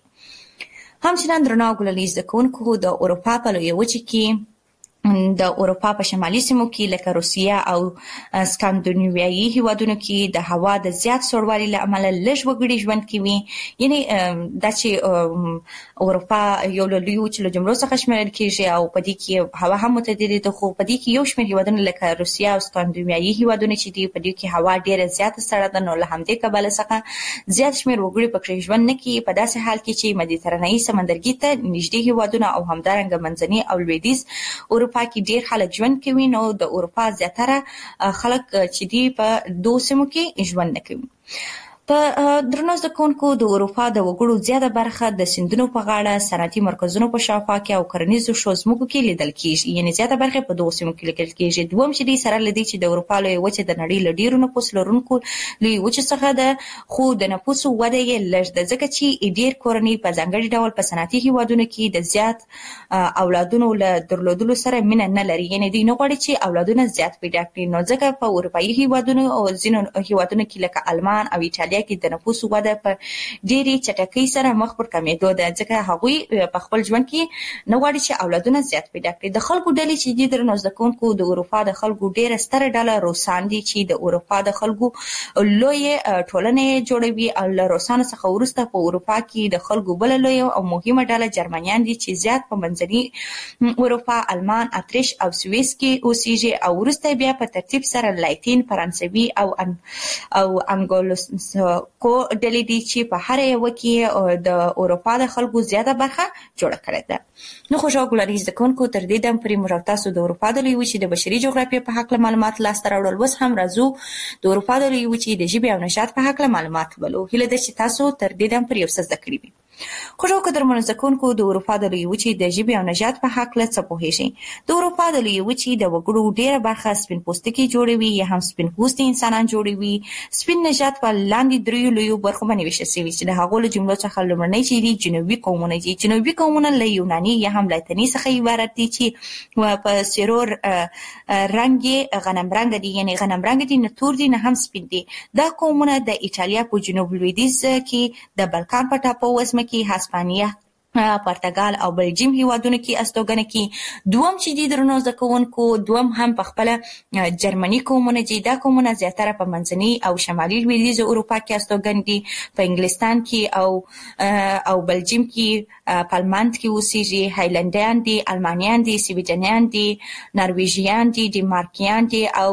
همچنان درنو ګلالي زکونکو د اروپا په لویه وچې کې د اروپا په شمالي سیمو کې لکه روسیه او سکاندیناویایي هیوادونو کې د هوا د زیات سړوالي له امله لږ وګړي ژوند کوي. یعنی دا چې اروپا یو له لویو وچو له جملو څخه شمیرل کېږي او په دې کې هوا هم متعدده ده، خو په دې کې یو شمېر هیوادونه لکه روسیه او سکاندیناویایي هیوادونه چې دي په دې کې هوا ډېره زیاته سړه ده. نو له همدې کبله څخه زیات شمېر وګړي پکې ژوند نه کوي په داسې حال کې چې مدیترانه‌ایي سمندرګي ته نږدې هیوادونه او همدارنګه منځني او لویدیځ اروپا کې ډیر خلک ژوند کوي. نو د اروپا زیاتره خلک چې دی په دوه سیمو کې ژوند نه کوي. په درنو زکونکو د اروپا د وګړو زیاته برخه د سیندونو په غاړه، صنعتي مرکزونو په شاوخوا کې او کرنیزو شوزمکو کې لیدل کېږي. یعنی زیاته برخه په دوه سیمو کې لیدل کېږي. دوم چې دی سره لدی چې د اروپا لوی وچه د نړۍ له ډیرو نفوس لرونکو لوی وچه څخه ده، خو د نفوس وده یې لږ ده ځکه چې ډیر کورنۍ په ځانګړي ډول په صنعتي هیوادونو کې د زیات اولادونو له درلودلو سره مینه نه لري. یعنی دوی نه غواړي چې اولادونه زیات پیدا کړي. نو ځکه په اروپایي هیوادونو او ځینو هیوادونو کې لکه آلمان او ایټالیا کې د نفوس وده په ډېری چټکۍ سره مخ پر کمیدو ده، ځکه هغوی په خپل ژوند کې نه غواړي چې اولادونه زیات پیدا کړي. د خلکو ډلې چې دي درنو زکونکو د اروپا د خلکو ډېره ستره ډله روسان دي چې د اروپا د خلکو لوی ټولنې جوړوي. او له روسانو څخه وروسته په اروپا کې د خلکو بل لوی او مهمه ډله جرمنیان دي چې زیات په منځني اروپا، آلمان، اتریش او سویس کې اوسېږي او وروسته بیا په ترتیب سره لاتین، فرانسوي او ان او انګلوس کو ډلې دي چې په هر یو کې د اروپا د خلکو زیاته برخه جوړه کړې ده. نو خوشو ګلالي زکونکو تر دې دم پرې موږ تاسو د اروپا د لوی وچې د بشري جغرافیې په حق معلومات لاسته راوړل. اوس هم راځو د اروپا د لوی وچې د ژبې او نژاد په حق معلومات ولو. هیله ده چې تاسو تر دې دم پرې یو څه زده کړی وي. خوشو قدرمنو زکونکو د اروپا د لوی وچې د ژبې او نژاد په حق له څه پوهیږئ؟ د اروپا د لوی وچې د وګړو ډیره برخه سپین پوستکي جوړوي یا هم سپین پوستي انسانان جوړوي. سپین نژاد په لاندې دریو لویو برخو باندې ویشل شوی چې د هغو له جملو څخه لومړنی چې دي جنوبي قومونه دي. جنوبي قومونه له یوناني یا هم لاتیني څخه عبارت دي چې په سیرور رنګ غنم رنګ دي، یعنی غنم رنګ دي، نه تور دي نه هم سپین دي. دا قومونه د ایټالیا په جنوب لویدیځ کې د بلکان په ټاپو وزمه کې هسپانیا، پرتګال او بلجیم هیوادونو کې استوګنه کې. دوم چې دي درنو زکونکو دوم هم په خپل جرمني قومونه دي. دا قومونه زیاتره په منځني او شمالي لویدیځ اروپا کې استوګن دي. په انګلستان کې او او بلجیم کې پالماند کې اوسېږي. هایلندیان دي، المانیان دي، سویډنیان دي، نرویژیان دي، ډنمارکیان دي او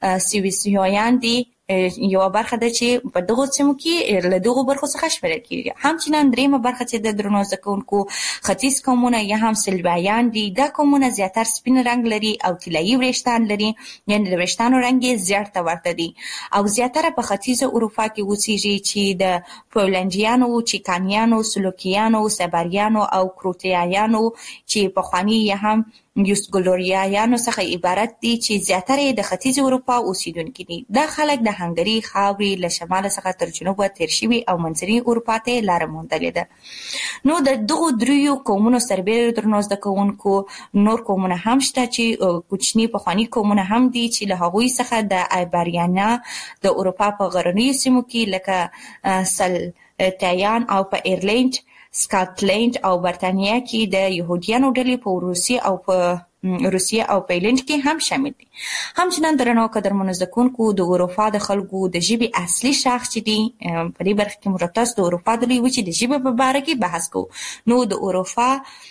سویسریان دي. یو برخه ده چې په دغه سیمو کې له دغه برخو څخه شمیرل کېږي. همچنان دریمه برخه چې د درنو زکونکو ختیځ قومونه یا هم سلوایان دي. دا قومونه زیاتر سپین رنګ لري او طلایي وریښتان لري، یعنی د وریښتانو رنګ یې زیړ ته ورته دي او زیاتره په ختیځه اروپا کې اوسېږي چې د پولنډیانو، چیکانیانو، سلوکیانو، سباریانو او کروټیایانو چې پخواني یا هم یوسګلوریایانو څخه عبارت دي چې زیاتره د ختیځ اروپا اوسیدونکي دي. دا خلک د هنګري خاورې له شمال څخه تر جنوبه تیر شوي او منځني اروپا ته لاره موندلې ده. نو د دغو دریو قومونو سربېره درنو زده کوونکو نور قومونه هم شته چې کوچني پخواني قومونه هم دي چې له هغوی څخه د ایبریانا د اروپا په غرنیو سیمو کې لکه سل تایان او په ایرلند، سکاټلند او برتانیا کې د يهوديانو ډلې په روسیه او په روسیه او پولند کې هم شامل دي. همچنان درنو قدرمنو زکونکو د اروپا د خلکو د ژبې اصلي شاخص چې دي په دې برخه کې مرتبط د اروپا د لوی وچې د ژبې په اړه کې بحث کوو. نو د اروپا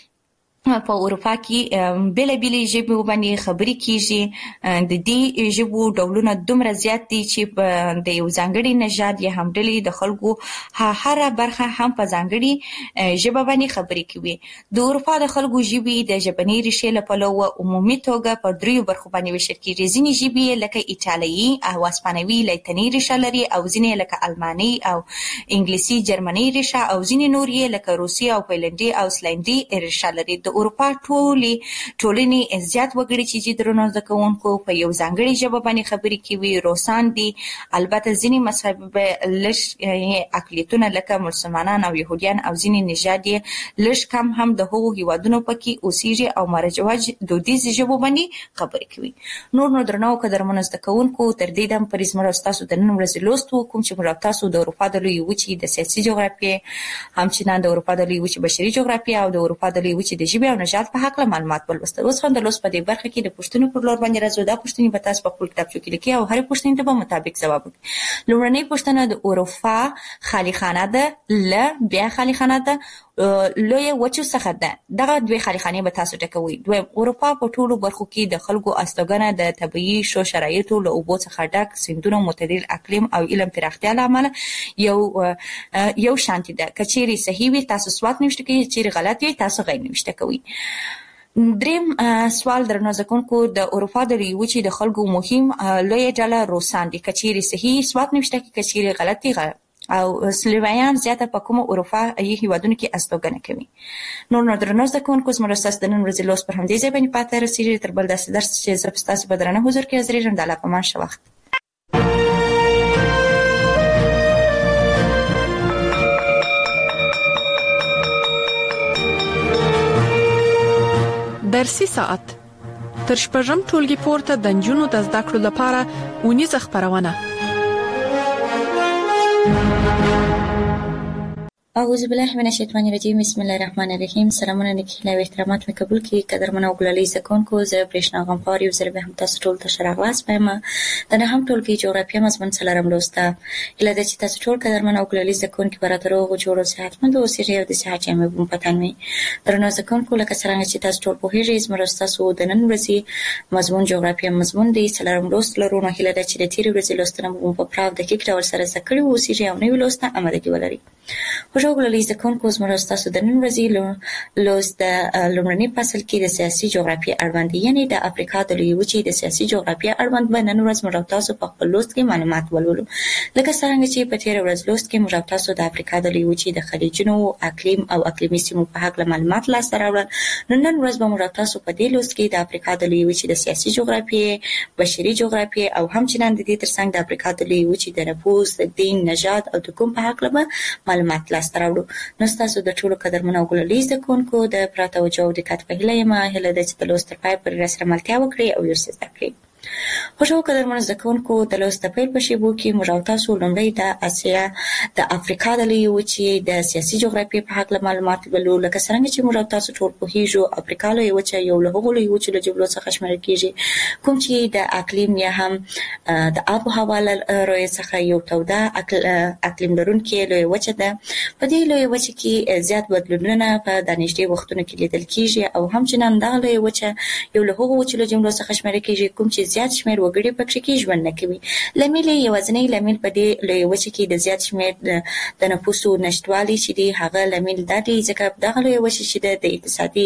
په اروپا کې بل بل ژبې باندې خبرې کیږي. د دې ژبو ډولونه دومره زیات دي چې د یو ځانګړي نژاد یا هم ډلې د خلکو هر برخه هم په ځانګړي ژبه باندې خبرې کوي. د اروپا د خلکو ژبې د ژبني ریښې له پلوه عمومي توګه په دریو برخو باندې ویشل کیږي. ځینې ژبې لکه ایټالوي او اسپانوي لاتیني ریښه لري او ځینې لکه الماني او انګلیسي جرمني ریښه او ځینې نور یې لکه روسي او پولندي او سلندي ریښه لري. د اروپا ټولې ټولنې زیات وګړي چې درنو زکونکو په یو ځانګړي ژبه باندې خبرې کوي روسان دي. البته ځینې مذهب لږ اقلیتونه لکه مسلمانان او يهوديان او ځینې نژاد لږ کم هم د هغو هیوادونو پکې اوسېږي او مارجواج دودیز ژبه باندې خبرې کوي. نور نو درنو قدرمنو زکونکو تر دې دم پرې زموږ تاسو د نن ورځې لوست کوم چې موږ تاسو د اروپا د لوی وچې د سیاسي جغرافیې همچنان د اروپا د لوی وچې بشري جغرافیه او د اروپا د لوی وچې د ژبې او نژاد په حق له معلومات ولوستل. اوس هم د لوست په دې برخه کې د پوښتنو پر لور باندې راځو. دا پوښتنې به تاسو په خپل کتابچو کې لیکئ او هر پوښتنې ته به مطابق ځواب ورکړئ. لومړنۍ پوښتنه د اروپا خالی خانه ده ل بیا خالی خانه ده لوی وچو څخه ده. دغه دوه خالی خانې به تاسو ټکوي. دویم اروپا په ټولو برخو کې د خلکو استوګنه د طبيعي شو شرایطو له اوبو څخه ډک سیندونو متعدل اقلیم او علم پراختیا لامل یو یو شانتي ده. کچيري صحیح وي تاسو سواد نوشته کوي، چې غلط وي تاسو غیر نوشته کوي. دریم سوال درنو زکونکو د اروپا د لوی وچې د خلکو مهم لوی ډله روسان دي. کچيري صحیح سواد نوشته کوي، کچيري غلطي غلط او سلوویان زیاته په کومه اروپا یي هیوادونو کې استوګنه کوي. نور نو درنو زکونکو زموږ اساس د نن ورځې لوست پر همدې ځای باندې پاتې رسیدي. تر بل داسې درس چې زه تاسو په درنه حضور کې حاضرېږم. د الله په امان ښه وخت. درسي ساعت تر شپږم ټولګي پورته د نجونو د زده کړو لپاره ونیزه خبرونه. اعوذ بالله من الشیطان الرجیم بسم الله الرحمن الرحیم. سلامونه نیکه او احترامات مې قبول کړئ. قدرمن او ګلالي زکونکو زه برېښنا غمپار یو ځل به هم تاسو ټول ته شراغلاس پېم. د نه هم ټولګي جغرافیه مضمون څلورم لوسته. اله د چې تاسو ټول قدرمن او ګلالي زکونکو براترو غوړو صحتمند او سیری او د صحت یې مې پتان می. درنو زکونکو لکه څنګه چې تاسو ټول په هیڅ زموږ تاسو د نن ورځې مضمون جغرافیه مضمون دی څلورم لوست لرو. نه هله د چې د تیر ورځې لوستنه مو په پراو دقیق ډول سره زکړی او سیری او نوې لوسته آمادګي ولري. خوشحال ګلالي زکونکو زموږ تاسو د نن ورځې لوست د لومړني فصل کې د سیاسي جغرافیه اړوند یعنی د افریقا د لوی وچې د سیاسي جغرافیه اړوند به نن ورځ موږ تاسو په خپل لوست کې معلومات ولولو. لکه څنګه چې په تیر ورځ لوست کې موږ تاسو د افریقا د لوی وچې د خلیجونو اقلیم او اقلیمي سیمو په حق معلومات لاسته راوړل. نن ورځ به موږ تاسو په دې لوست کې د افریقا د لوی وچې د سیاسي جغرافیه، بشري جغرافیه او همچنان د دې ترڅنګ د افریقا د لوی وچې د نفوس، د دین، نژاد او د کوم په حق له معلومات لاسته راوړو. نو تاسو د ټولو قدرمنو او ګلالي زکونکو د پراته وجو د کټ په هله ما هله د چې د لوست پای پر رسره ملتیا وکړي او یو څه زده کړئ. خوشو قدرمن زکونکو د لوست په پیل شیبو کې موږ تاسو لومړی د اسیا د افریقا د لوی وچې د سیاسي جغرافیې په حق معلومات ولولو. لکه څنګه چې موږ تاسو ټول په هیڅ افریقا لوی وچې یو له هغو لوی وچې له جبلو څخه شمېرل کیږي کوم چې د اقلیم یا هم د آب و هوا لري څخه یو توده اقلیم لرونکي لوی وچې ده. په دې لوی وچې کې زیات بدلونونه په دانشتي وختونو کې لیدل کیږي او همچنان دا لوی وچې یو له هغو وچې له جبلو څخه شمېرل کیږي کوم چې زیات شمېر وګړي پکې کې ژوند نه کوي. لامل یې یوازینی لامل په دې لوی وچې کې د زیات شمېر د نفوسو نشټوالي چې دی هغه لامل دا دی ځکه دغه لوی وچې چې د اقتصادي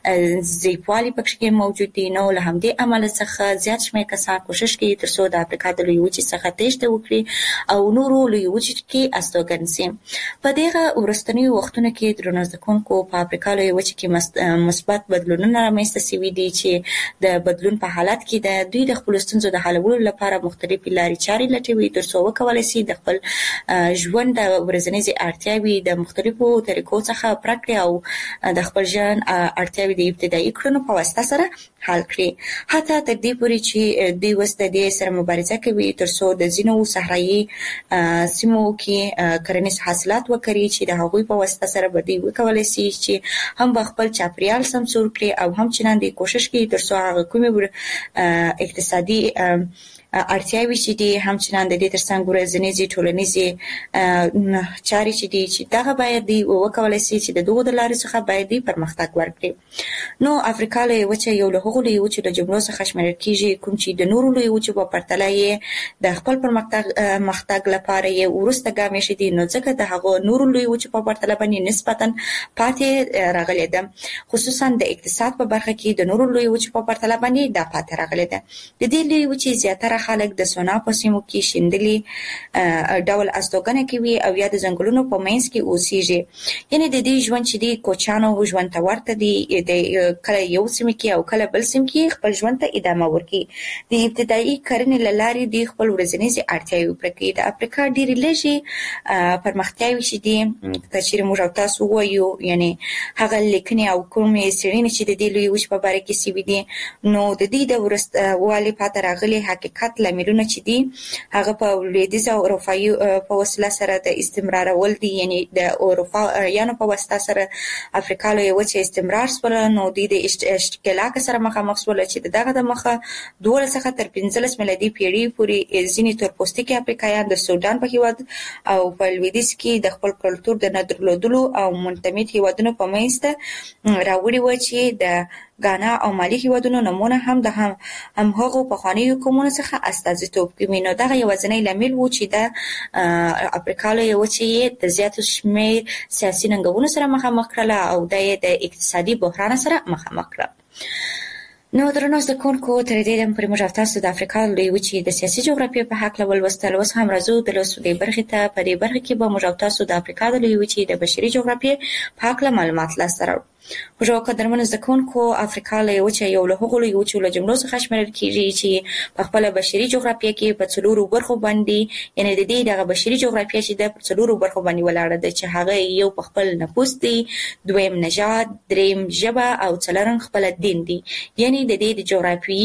ضعیفوالي پکې کې موجود دي. نو له همدې عمل څخه زیات شمېر کسان کوشش کوي ترڅو د افریقا د لوی وچې څخه تېښته وکړي او نورو لوی وچې کې استوګن شي. په دغه ورستنیو وختونو کې درنو زکونکو په افریقا لوی وچې کې مثبت بدلونونه رامنځته شوي دي چې د بدلون په حالت کې د دوی د خپل ستونزو د حلولو لپاره مختلفې لارې چارې لټوي ترڅو وکولای شي د خپل ژوند د ورځنیزې اړتیاوې د مختلفو طریقو څخه پرکړي او د خپل ژوند اړتیاوې د ابتدایي کړنو په واسطه سره حل کړي. حتی تر دې پورې چې دوی اوس د دې سره مبارزه کوي ترڅو د ځینو صحرایي سیمو کې کرنیز حاصلات وکړي چې د هغوی په واسطه سره به دوی وکولای شي چې هم خپل چاپیریال سمسور کړي او هم چنان دي کوشش کوي ترڅو هغه کومې اقتصادي اړتیاوې چې دي هم چنان د دې ترڅنګ ورځنیزې ټولنیزې چارې چې دي چې دغه باید دی وکولای شي چې د دغو د لارې څخه باید دی پرمختګ ورکړي. نو افریقا له وچه یو له هغو لویو وچو د جملو څخه شمیرل کیږي کوم چې د نورو لویو وچو په پرتله یې د خپل پرمختګ مختګ لپاره یې ورسته ګامې شي دي، نو ځکه د هغو نورو لویو وچو په پرتله باندې نسبتا پاتې راغلي ده، خصوصا د اقتصاد په برخه کې د نورو لویو وچو په پرتله باندې دا پاتې راغلي ده. د دې لویو وچې زیاتره خلک د سونا په سیمو کې شیندلي ډول استوګنه کوي او یا د ځنګلونو په منځ کې اوسېږي. یعنی د دې ژوند چې دی کوچانو ژوند ته ورته دی، د کله یو سیمه کې او کله بل سیمه کې خپل ژوند ته ادامه ورکړي. د ابتدایي کرنې له لارې د خپل ورځنیزې اړتیاوې پوره کوي. د افریقا ډېرې لږې پرمختیاوې چې دي چې موږ او تاسو وایو، یعنی هغه لیکنې او کومې څېړنې چې د دې لویې وچې په باره کې شوي دي، نو د دې د وروستوالي پاتې راغلي حقیقت لاملونه چې دي هغه په لویدیځ او اروپایي په وسیله سره د استمرارول دي. یعنی د اروپایانو په واسطه سره افریقا له وچې استمرار سول، نو د اشتعال سره مخامخ سول چې دغه د مخه دوه څخه تر پنځلس میلادي پیړۍ پورې ځینې تورپوستکي افریقایان د سودان په هیواد او په لویدیځ کې د خپل کلتور د نه درلودلو او منتمد هیوادونو په منځ ته راوړي و چې د غانا او مالي هیوادونو نمونه هم د هم هم هغو پخوانیو قومونو څخه استازیتوب کوي. نو دغه یوازینی لامل و چې د افریقا له وچې د زیاتو شمېر سیاسي ننګونو سره مخامخ کړله او د اقتصادي بحران سره مخامخ کړه. نو درنو زده کوونکو، تر دې دمه پورې موږ تاسو د افریقا له وچې د سیاسي جغرافیې په هکله ولوستل. اوس هم راځو د لوستو دې برخې ته. په دې برخه کې به موږ تاسو د افریقا له وچې د بشري جغرافیې په هکله معلومات لاسته راوړو. موږ قدرمن زده کوونکو، افریقا له وچې یو له هغو لویو وچو له جملو څخه شمیرل کیږي چې په خپله بشري جغرافیه کې په څلورو برخو باندې، یعنی د دې دغه بشري جغرافیه چې ده په څلورو برخو باندې ولاړه ده، چې هغه یو په خپل نفوس دی، دویم نژاد، دریم ژبه او څلورم خپل دین دی. یعنی د دې د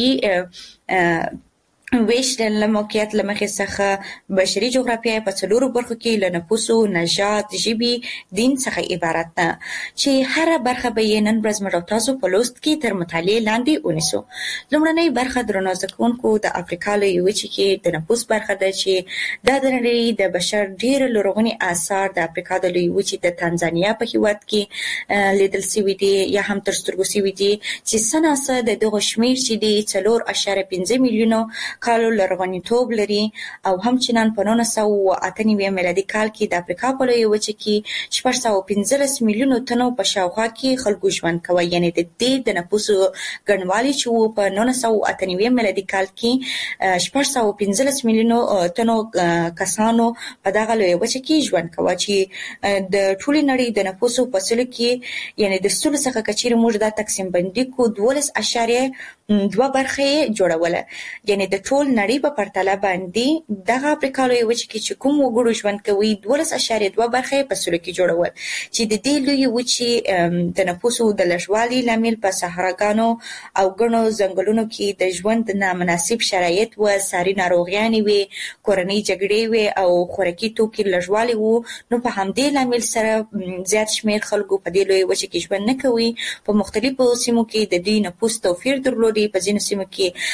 جغرافیې ویش له موقعیت له مخې څخه بشري جغرافیه په څلورو برخو کې له نفوسو، نژاد، ژبې، دین څخه عبارت ده، چې هره برخه به یې نن ورځ موږ تاسو په لوست کې تر مطالعې لاندې ونیسو. لومړنۍ برخه درنو زده کوونکو د افریقا له وچې کې د نفوس برخه ده، چې دا د نړۍ د بشر ډېر لرغوني آثار د افریقا د لویې وچې د تانزانیا په هیواد کې لیدل شوي دي یا هم تر سترګو شوي دي، چې څه ناڅه د دغو شمېر چې دی څلور اعشاریه پنځه میلیونو کالو لرغونیتوب لري او همچنان په نولس سوه اته نوي میلادي کال کې د افریقا په لویه وچه کې شپږ سوه پنځلس میلیونو تنو په شاوخوا کې خلکو ژوند کوي. یعنی د دې د نفوسو ګڼوالی چې و په نولس سوه اته نوي میلادي کال کې شپږ سوه پنځلس میلیونو تنو کسانو په دغه لویه وچه کې ژوند کوي، چې د ټولې نړۍ د نفوسو په سلو کې یعنی د سلو څخه کچېرې موږ دا تقسیم بندي کو دولس اعشاریه دوه برخې جوړوله. یعنی د ټول نړۍ په پرتله باندې دغه افریقا لویه وچه کې چې کوم وګړو ژوند کوي دولس اعشاریه دوه برخې په سلو کې جوړول، چې د دې لویې وچې د نفوسو د لږوالي لامل په صحراګانو او ګڼو ځنګلونو کې د ژوند نامناسب شرایط و، ساري ناروغیانې وې، کورنۍ جګړې وې او خوراکي توکي لږوالی و. نو په همدې لامل سره زیات شمېر خلکو په دې لویې وچه کې ژوند نه کوي. په مختلفو سیمو کې د دې نفوس توپیر درلودي، په ځینو سیمو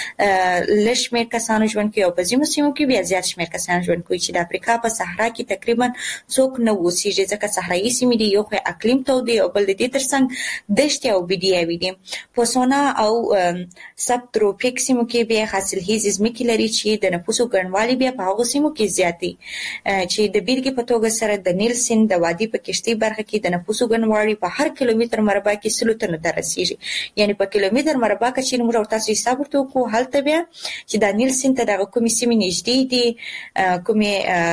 کې لږ شمېر کسانو ژوند کوي او په ځینو سیمو کې بیا زیات شمېر کسان ژوند کوي، چې د افریقا په صحرا کې تقریبا څوک نه اوسېږي، ځکه صحرایي سیمې دي، یو خو اقلیم تود دی او بل د دې ترڅنګ دښتې او بیډیاوې دي. په سونا او سب تروپیک سیمو کې بیا حاصلخیزې ځمکې لري چې د نفوسو ګڼوالی بیا په هغو سیمو کې زیات دی، چې د بېلګې په توګه سره د نیل سیند د وادي په کشتۍ برخه کې د نفوسو ګڼوالی په هر کیلومتر مربع کې سلو تنو ته رسېږي. یعنی په کیلومتر مربع کې چې موږ ورته حساب ورته وکړو هلته بیا چې د نیل سیند ته دغه کومې سیمې نږدې دي، کومې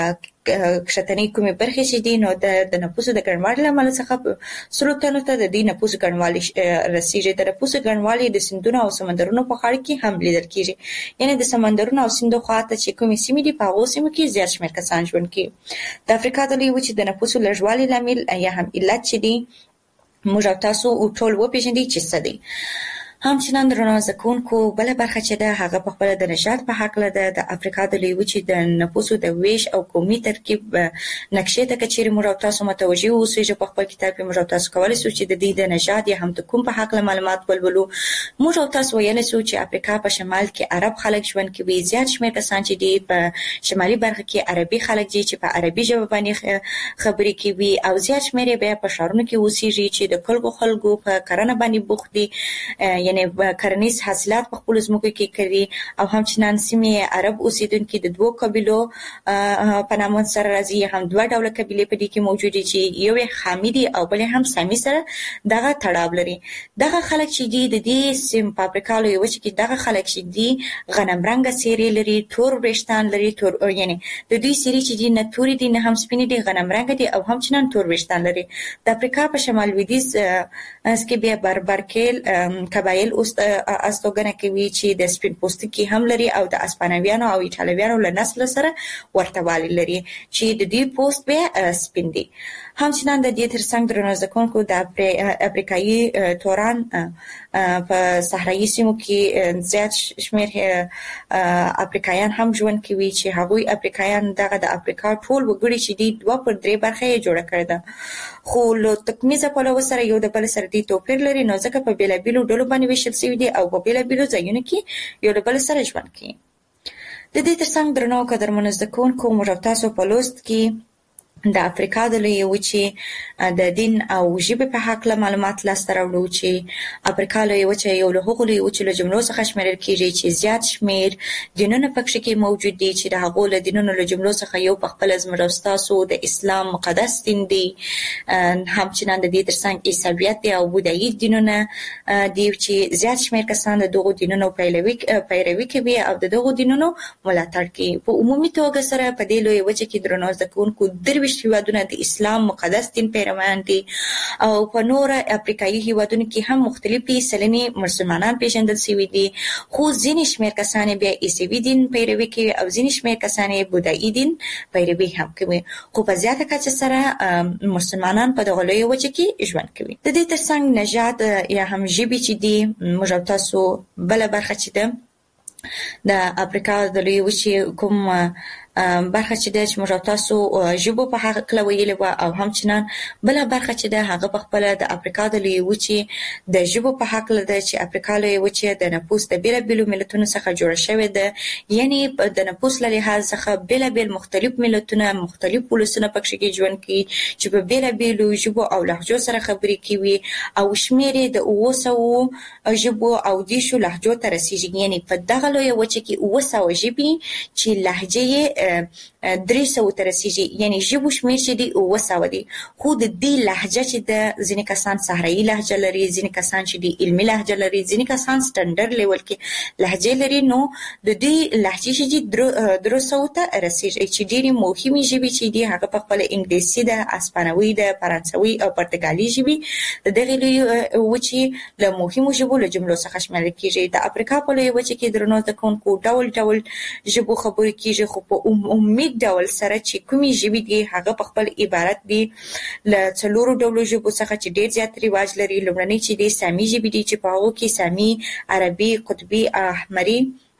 کښتنۍ کومې برخې چې دي، نو د نفوسو د ګڼوالي له امله څخه سلو تنو ته د دې نفوسو ګڼوالي رسیږي. د نفوسو ګڼوالي د سیندونو او سمندرونو په غاړه کې هم لیدل کیږي، یعنې د سمندرونو او سیندو خواته چې کومې سیمې دي په هغو سیمو کې زیات شمېر کسان ژوند کوي. د افریقا د لویې وچې د نفوسو لږوالي لامل یا هم علت چې دي موږ او تاسو ټول وپېژنئ چې څه دی. همچنان درنو زده کوونکو بله برخه چې ده هغه په خپله د نژاد په هکله ده. د افریقا د لویې وچې د نفوسو د ویش او قومي ترکیب نقشې ته که چیرې موږ او تاسو متوجه واوسو په خپل کتاب کې موږ او تاسو کولی شو چې د دې د نژاد یا هم د کوم په هکله معلومات ولولو. موږ او تاسو ویلی شو چې افریقا په شمال کې عرب خلک ژوند کوي، زیات شمېر کسان چې دي په شمالي برخه کې عربي خلک دي چې په عربي ژبه باندې خبرې کوي، او زیات شمېر یې بیا په ښارونو کې اوسېږي چې د کلګو خلکو په کرنه باندې بوخت دي، یعنې کرنیز حاصلات په خپلو ځمکو کې کوي. او همچنان سیمې عرب اوسېدونکي د دوو قبیلو په نامه سره راځي، هم دوه ډوله قبیلې په دې کې موجودې چې یو یې خامي دي او بل هم سامي سره دغه تړاو لري. دغه خلک چې دي د دې سیم په افریقا لویه وچه کې دغه خلک چې دي غنم رنګه څېرې لري، تور وریښتان لري، تور یعنې د دوی څېرې چې دي نه تورې دي نه هم سپینې دي، غنم رنګه دي او همچنان تور وریښتان لري. د افریقا په شمال لویدیځ کې بیا بربرکیل قبایل استوګنه کوي چې د سپین پوستکي هم لري او د اسپانویانو او ایټالویانو له نسل سره ورته والی لري چې د دوی پوست بیا سپین دي. همچنان د دې ترڅنګ درنو زده کوونکو د افریقایي توران په صحرایي سیمو کې زیات شمېر افریقایان هم ژوند کوي چې هغوی افریقایان دغه د افریقا ټول وګړي چې دي دوه پر درې برخه یې جوړه کړې ده، خو له تکمیزه پلوه سره یو د بل سره دې توپیر لري، نو ځکه په بېلابېلو ډلو باندې ویشل شوي دي او په بېلابېلو ځایونو کې یو د بل سره ژوند کوي. د دې ترڅنګ درنو قدرمنو زده کوونکو موږ او تاسو په لوست کې د افریقا د لویې وچې د دین او ژبې په هکله معلومات لاسته راوړو چې افریقا لویه وچه یو له هغو لویو وچو له جملو څخه شمېرل کېږي چې زیات شمېر دینونه پکښې کې موجود دي، چې د هغو له دینونو له جملو څخه یو پخپله زموږ او ستاسو د اسلام مقدس دین دی. همچنان د دې ترڅنګ عیسویت دی او بودایي دینونه دي چې زیات شمېر کسان د دغو دینونو پیروي کوي او د دغو دینونو ملاتړ کوي. په عمومي توګه سره په دې لویه وچه کې درنو زده کوونکو درویشت هیوادونه د اسلام مقدس دین پیروان دي او په نوره افریقایي هیوادونو کې هم مختلفې سلنې مسلمانان پیژندل شوي دي، خو ځینې شمېر کسان بیا عیسوي دین پیروي کوي او ځینې شمېر کسان بودایي دین پیروي هم کوي، خو په زیاته کچه سره مسلمانان په دغه لویه وچه کې ژوند کوي. د دې ترڅنګ نژاد یا هم ژبې چې دي موږ او تاسو بله برخه چې ده د افریقا د لویې وچې کوم برخه چې ده چې موږ او تاسو ژبو په هکله ویلې وه، او همچنان بله برخه چې ده هغه په خپله د افریقا د لویې وچې د ژبو په هکله ده چې افریقا لویه وچې د نفوس د بېلابېلو ملتونو څخه جوړه شوې ده، یعنې د نفوس له لحاظ څخه بېلابېل مختلف ملتونه مختلف ولسونه پکښې کې ژوند کوي چې په بېلابېلو ژبو او لهجو سره خبرې کوي او شمېر یې د اووه سوو ژبو او دېرشو لهجو ته رسېږي. یعنې په دغه لویه وچه کې اووه سوه ژبې چې لهجې یې درې سوو ته رسېږي، یعنې ژبو شمېر چې دی اووه سوه دی، خو د دې لهجه چې د ځینې کسان صحرایي لهجه لري، ځینې کسان چې دی علمي لهجه لري، ځینې کسان سټنډرډ لیول کې لهجې لري، نو د دې لهجې چې دي درې سوو ته رسېږي چې ډېرې مهمې ژبې چې دي هغه په خپله انګلیسي ده، اسپانوي ده، فرانسوي او پرتګالي ژبې د دغې لویې وچې له مهمو ژبو له جملو څخه شمېرل کېږي. د افریقا په لویه وچه کې درنو زده کوونکو ډول ډول ژبو خبرې کېږي، خو په عمومي ډول سره چې کومې ژبې دي هغه په خپل عبارت دي له څلورو ډولو ژبو څخه چې ډېر زیات رواج لري. لومړنۍ چې دي سامي ژبې دي چې په هغو کې سامي، عربي، قطبي، احمري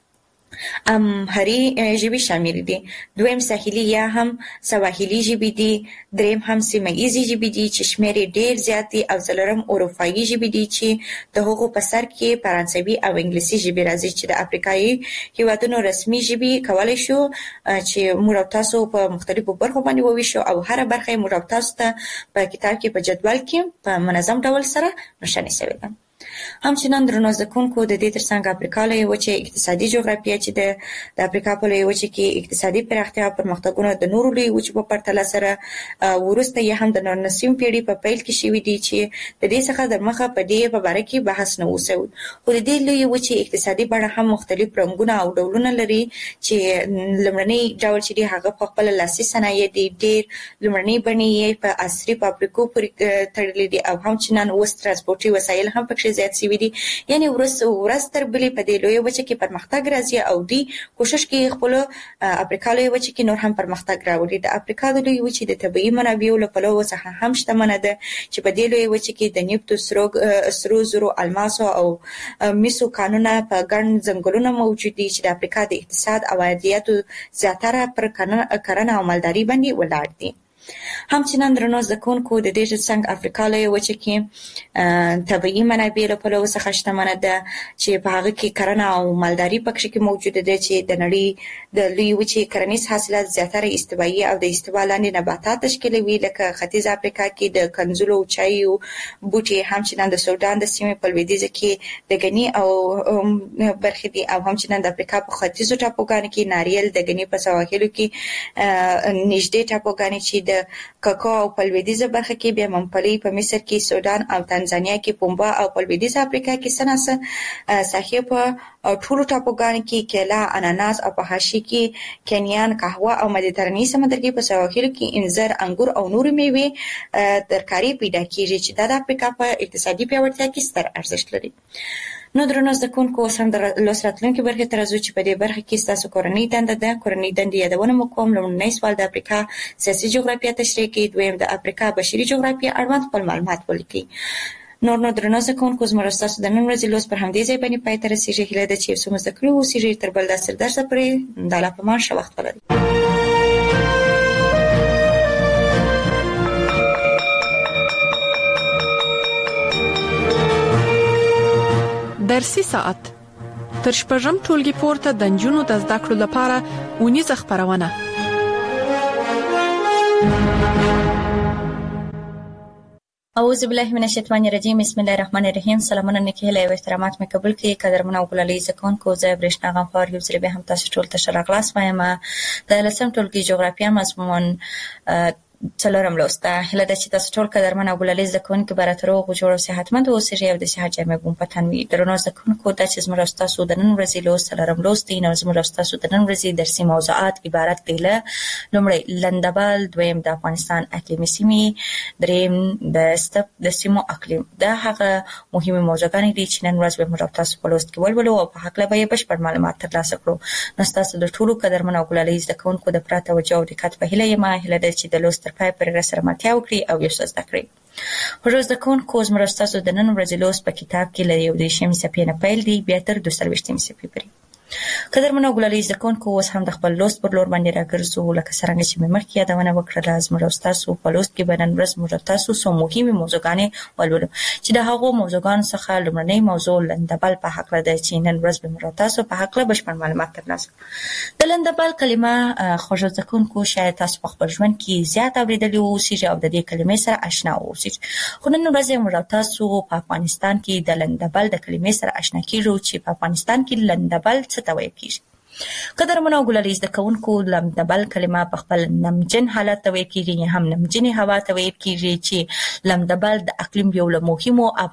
امهري ژبې شامل دي. دویم ساحلي یا هم سواحلي ژبې دي. دریم هم سیمه ییزې ژبې دي چې شمېر یې ډېر زیات دي. او څلورم اروپایي ژبې دي چې د هغو په سر کې فرانسوي او انګلیسي ژبې راځي چې د افریقایي هیوادونو رسمي ژبې کولی شو چې موږ او تاسو په مختلفو برخو باندې وویشو او هره برخه یې موږ او تاسو ته په کتاب کې په جدول کې په منظم ډول سره نښاني شوې ده. همچنان درنو زکونکو د دې ترڅنګ افریقا لوی وچه اقتصادي جغرافیه چې د د افریقا په لوی وچه کې اقتصادي پراختیا او پرمختګونه د نورو لوی وچو په پرتله سره ورسته یې هم د نولسمې پیړۍ په پیل کې شوې دي چې د دې څخه د مخه په دې په اړه کې بحث نه وسو. خو د دې لوی وچه اقتصادي بڼه هم مختلف رنګونه او ډولونه لري چې لمړنی ډول چې هغه په خپل لاسي صنایع دي، ډېر لمړنی بڼې په عصري فابریکو پورې تړلې دي او همچنان اوس ترانسپورتي وسایل هم پکې زیات شوي دي. یعنی ورس ورس تر بلې په دې لوی وچه کې پرمختګ راځي او دی کوشش کوي خپل افریقا لوی وچه کې نور هم پرمختګ راوړي. د افریقا د لوی وچه د طبيعي منابعو له پلوه څخه هم شتمنه ده چې په دې لوی وچه کې د نفت، سرو سرو زرو، الماسو او میسو کانونه په ګڼ ځنګلونه موجود دي چې د افریقا د اقتصاد او عایداتو زیاتره پر کرنه او مالداري باندې ولاړ دي. همچنان درنو زکونکو د دې څنګه افریقا لوی وچه کې طبيعي منابع له پلوه څخه شتمنه ده چې په هغه کې کرنه او مالداري پکې کې موجوده ده چې د نړۍ د لوی وچه کرنیز حاصلات زیاتره استوایي او د استوا لاندې نباتات تشکیلوي لکه ختیځ افریقا کې د کنزلو چایو بوټي، همچنان د سودان د سیمې په لویدیځ کې د غني او برخې دي او همچنان د افریقا په ختیځو ټاپوګانو کې ناریل، د غني په سواحلو کې نږدې ټاپوګانې چې د کاکاو او په لویدیځه برخه کې بیا ممپلی، په مصر کې سودان او تنزانیا کې پومبا او په لویدیځه افریقا کې سناسه ساحې په ټولو ټاپوګانو کې کیلا، اناناس او په حاشیه کې کینیان، قهوه او مدیترانې سمندرګي په سواحلو کې انځر، انګور او نور میوې ترکاري پیدا کیږي چې د افریقا په اقتصادي پیاوړتیا کې ستر ارزښت لري. نو درنو زکونکو سم در لوسراتلونکو برخه ترازو چې په دې برخه کې تاسو کورنۍ دنده ده کورنۍ دنده یادونه مکوم. لومړنی سوال د افریقا سیاسي جغرافیه تشریح کوي، دویم د افریقا بشري جغرافیه اړوند خپل معلومات ولیکي. نور نو درنو زکونکو زموږ تاسو د نن ورځې لوس پر همدې ځای باندې پای ته رسیږي. هیله ده چې څومره زده کړو اوسېږي تر بل داسې درس پرې د الله په امان ښه وخت ولرئ. درسي ساعت تر شپږم ټولګي پورته د نجونو د زده کړو لپاره ونیزه خبرونه. اعوذ بالله من الشیطان الرجیم، بسم الله الرحمن الرحیم. سلامونه نیکی هیله او احترامات مې قبول کړئ. قدرمن او ګلالي زکونکو زه برېښنا غمخوار یو ځل به هم تاسو ټول ته ښه راغلاست وایم. د لسم ټولګي جغرافیه مضمون څلورم لوست ده. هیله ده چې تاسو ټول قدرمن او ګلالي زکونکو براتر او جوړ او صحتمند اوسئ او د صحت جامې بوم پتن وي. درنو زکونکو د چې زموږ تاسو د نن ورځې لوست څلورم لوست دی. نو زموږ تاسو د نن ورځې درسي موضوعات عبارت دي له لومړی لندبل، دویم د افغانستان اقلیمي سیمې، دریم د ستپ د سیمو اقلیم. دا هغه مهمه موضوعګانې دي چې نن ورځ به موږ تاسو په لوست کې ولولو او په حق له به بشپړ معلومات ترلاسه کړو. نو تاسو د ټولو قدرمن او ګلالي زکونکو د پراته توجه او دقت په هیله یم. هیله ده چې د لوست تر پای پورې سره ماتیا وکړي او یو څه زده کړئ. خو زده کوونکو زموږ تاسو د نن ورځې لوست په کتاب کې له یو دېرشمې صفحې نه پیل دی بیا تر دوه څلوېښتمې صفحې پورې. قدرمن او ګلالي زکونکو اوس هم د خپل لوست پر لور باندې راګرځو. لکه څرنګه چې مې مخکې یادونه وکړله، زموږ تاسو په لوست کې به نن ورځ موږ تاسو څو مهمې موضوعګانې ولولو چې د هغو موضوعګانو څخه لومړنۍ موضوع لندبل په هکله ده چې نن ورځ به موږ تاسو په هکله بشپړ معلومات ترلاسه کړو. د لندبل کلمه خوږ زکونکو شاید تاسو په خپل ژوند کې زیات اورېدلې اوسئ او د دې کلمې سره آشنا اوسئ. خو نن ورځ موږ تاسو په افغانستان کې د لندبل د کلمې سره آشنا کیږو چې په افغانستان کې لندبل څه ته ویل کیږي. قدرمن او ګلالي زده کوونکو لندبل کلمه په خپل نمجن حالت ته ویل کیږي یا هم نمجنې هوا ته ویل کیږي چې لندبل د اقلیم یو له مهمو او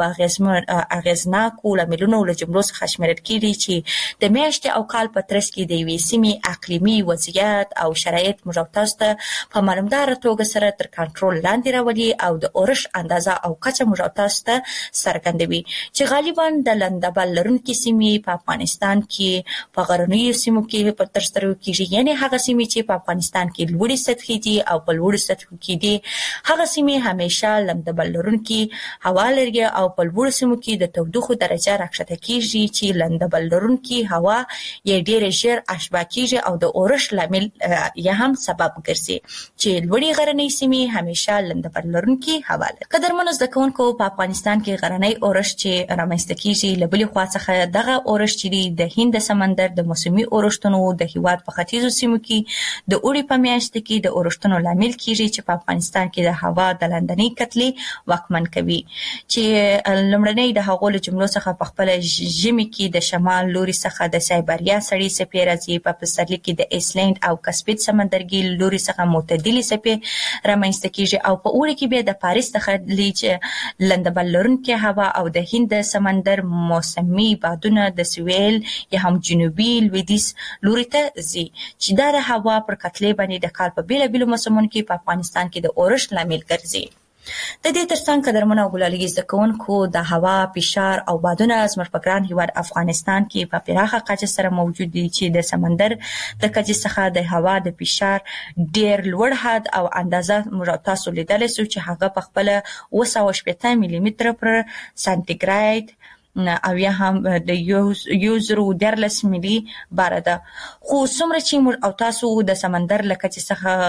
اغېزناکو لاملونو له جملو څخه شمیرل کیږي چې د میاشتې او کال په ترڅ کې د یوې سیمې اقلیمي وضعیت او شرایط موږ تاسو ته په معلومداره توګه سره تر کنټرول لاندې راولي او د اورش اندازه او کچه موږ تاسو ته څرګندوي چې غالبا د لندبل لرونکي سیمې په افغانستان کې په غرنیو سیمو کې په ترسترو کېږي. یعنی هغه سیمې چې په افغانستان کې لوړې سطحې دي او په لوړو سطحو کې دي هغه سیمې همیشه لندبل لرونکي هوا لري او په لوړو سیمو کې د تودوخې درجه راکښته کېږي چې لندبل لرونکي هوا یې ډېر ژر اشباه کېږي او د اورش لامل یې هم سبب ګرځي چې لوړې غرنۍ سیمې همیشه لندبل لرونکي هوا لري. قدرمنو زده کوونکو په افغانستان کې غرنۍ اورش چې رامنځته کېږي له بلې خوا څخه دغه اورش چې د هند سمندر د موسمي اورښتونو د هیواد په ختیځو سیمو کې د اوړي په میاشت کې د اورښتونو لامل کیږي چې په افغانستان کې د هوا د لاندنۍ کتلې واکمن کوي چې لومړنۍ د هغو له جملو څخه په خپل ژمي کې د شمال لوري څخه د سایبریا سړې څپې راځي، په پسرلي کې د ایسلینډ او کسپید سمندرګي لوري څخه معتدلې څپې رامنځته کیږي او په اوړي کې به د پاریس څخه لیچ لندبل لرونکي هوا او د هند سمندر موسمي بادونه د سویل یا هم جنوبي لویدیځ لوري ته ځي چې دا د هوا پر کتلې باندې د کال په بیلابیلو موسمونو کې په افغانستان کې د اورښت لامل ګرځي. د دې ترڅنګ قدرمنو ګلالي زده کوونکو د هوا فشار او بادونه زموږ په ګران هیواد افغانستان کې په پراخه کچه سره موجود دي چې د سمندر د کچې څخه د هوا د فشار ډیر لوړ حد او اندازه موږ تاسو لیدلی سو چې هغه په خپل اوه سوه شپېته ملي متره پر سانتیګراد او یا هم د یو زرو دیارلس ملي بار ده. خو څومره چې موږ او تاسو د سمندر له کچې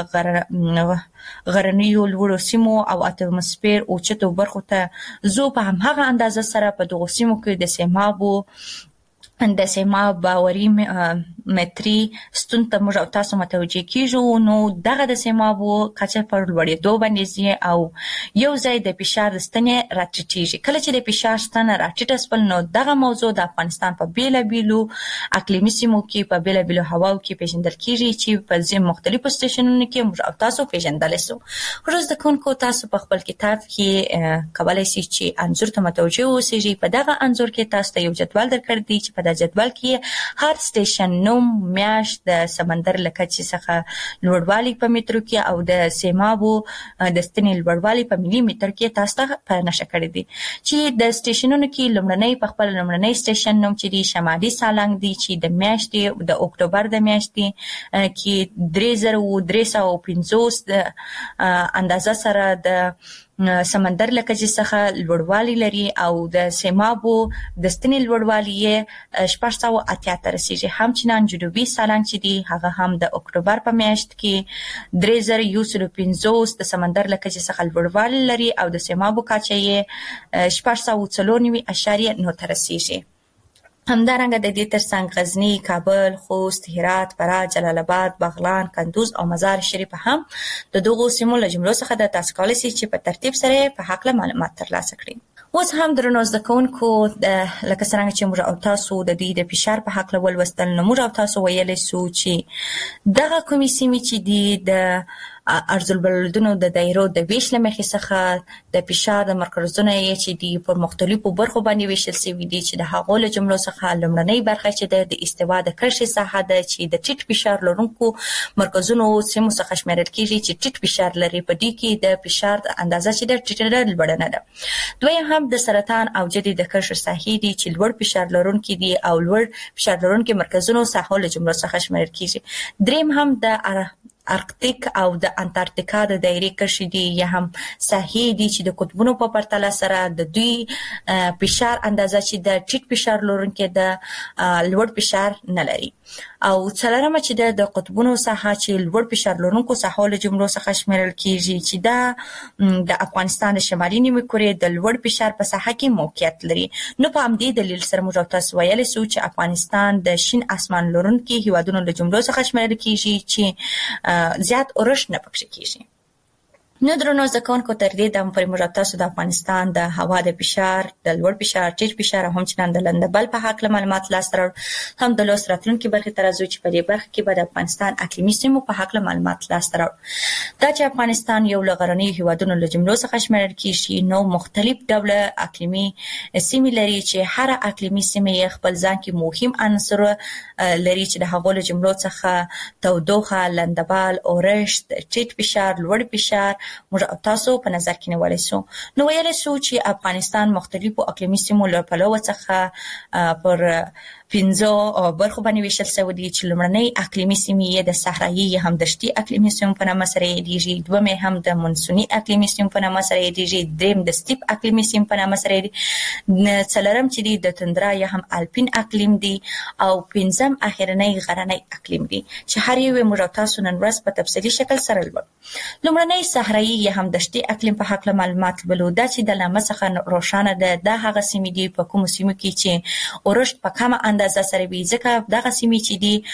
څخه غرنیو لوړو سیمو او اتموسفیر اوچتو برخو ته زو په هماغه اندازه سره په دغو سیمو کې د سیمابو د سیماب باوري متري ستون ته موږ او تاسو متوجه کیږو، نو دغه د سیمابو کچه پر لوړېدو باندې ځي او یو ځای د فشار ستنې راټیټېږي. کله چې د فشار ستنه راټیټه سول نو دغه موضوع د افغانستان په بیلابیلو اقلیمي سیمو کې په بیلابیلو هواو کې پیژندل کیږي چې په ځینو مختلفو سټیشنونو کې موږ او تاسو پیژندلی سو. خو زده کوونکو تاسو په خپل کتاب کې کولی شئ چې انځور ته متوجه اوسئ. په دغه انځور کې تاسو ته یو جدول درکړی دی چې په د جدول کې هر سټیشن نوم، میاشت، د سمندر له کچې څخه لوړوالی په مترو کې او د سیمابو د ستنې لوړوالی په ملي متر کې تاسو ته په نښه کړی دي چې د سټیشنونو کې لومړنی په خپل لومړنی سټیشن نوم چې دی شمالي سالنګ دی چې د میاشتې د اکتوبر د میاشتې کې درې زره درې سوه پنځوس د اندازه سره د سمندر له کچې څخه لوړوالی لري او د سیمابو د ستنې لوړوالی یې شپږ سوه اتیا ته رسیږي. همچنان جنوبي سالنګ چې دی هغه هم د اکتوبر په میاشت کې درې زره یو سل پنځوس د سمندر له کچې څخه لوړوالی لري او د سیمابو کچه یې شپږ سوه څلور نوي اعشاریه نهه ته رسیږي. همدارنګه د دې ترڅنګ غزنی، کابل، خوست، هرات، فراه، جلال آباد، بغلان، کندوز او مزار شریف هم د دغو سیمو له جملو څخه د تاسو کولی شئ چې په ترتیب سره په هکله معلومات ترلاسه کړئ. اوس هم درنو زده کوونکو لکه څرنګه چې موږ او تاسو د دې د فشار په هکله ولوستل، نو موږ او تاسو ویلی سو چې دغه کومې سیمې چې دي د عرض البلدونو د دایرو د ویش له مخې څخه د فشار د مرکزونه یې چې دي پر مختلفو برخو باندې ویشل شوي دي چې د هغو له جملو څخه لومړنۍ برخه چې د استوا د کرښې ساحه ده چې د ټیټ فشار لرونکو مرکزونو سیمو څخه شمیرل کیږي چې ټیټ فشار لري. په دې کې د فشار اندازه چې د ټیټه ده لوړه نه ده. دویم هم د سرطان او جدي د کرښې ساحې دي چې لوړ فشار لرونکي دي او لوړ فشار لرونکي مرکزونو ساحو له جملو څخه شمیرل کیږي. دریم هم د ارکتیک او د انټارکټیکا د دایرې کرښې دي یا هم ساحې دي چې د قطبونو په پرتله سره د دوی فشار اندازه چې د ټیټ فشار لرونکي د لوړ فشار نه لري. او څلورمه چې د قطبونو ساحه چې لوړ فشار لرونکو ساحو له جملو څخه شمیرل کیږي چې دا د افغانستان د شمالي نیمې کورې د لوړ فشار په ساحه کې موقعیت لري. نو په همدې دلیل سره موږ تاسو ویلی سو چې افغانستان د شین اسمان لرونکي هیوادونو له جملو څخه شمیرل کیږي چې زیات اورښت نه پکې کیږي. نو درنو زده کوونکو تر دې دمه پورې موږ تاسو د افغانستان د هوا د فشار، د لوړ فشار، ټیټ فشار او همچنان د لندبل په هکله معلومات لاسته راوړل. هم د لوست راتلونکي برخې ته راځو چې په دې برخه کې به د افغانستان اقلیمي سیمو په هکله معلومات لاسته راوړل. دا چې افغانستان یو له غرنیو هیوادونو له جملو څخه شمیرل کیږي، نو مختلف ډوله اقلیمي سیمې لري چې هر اقلیمي سیمه یې خپل ځان کې مهم عنصر لري چې د هغو له جملو څخه تودوخه، لندبل، اورښت، ټیټ فشار، لوړ فشار موږ تاسو په نظر کې نیولی سو. نو ویلی سو چې افغانستان مختلفو اقلیمي سیمو له پلوه څخه پر پنځه برخو باندې ویشل شوي دي چې لومړنۍ اقلیمي سیمې یې د صحرایي یا هم دشتي اقلیمي سیمو په نامه سره یادېږي، دویمې هم د مونسوني اقلیمي سیمو په نامه سره یادېږي، دریم د سټیپ اقلیمي سیمو په نامه سره یادېږي، څلورم چې دی د تندرا یا هم الپین اقلیم دی، او پنځم اخرنی غرنی اقلیم دی چې هر یو موږ تاسو نن ورځ په تفصیلي شکل سره لولو. لومړنۍ صحرایي یا هم دشتي اقلیم په هکله معلومات لولو. دا چې د نامه څخه روښانه ده دا هغه سیمې دي په کومو سیمو کې چې اورښت په کمه اندازه اندازه سره وي، ځکه دغه سیمې چې دي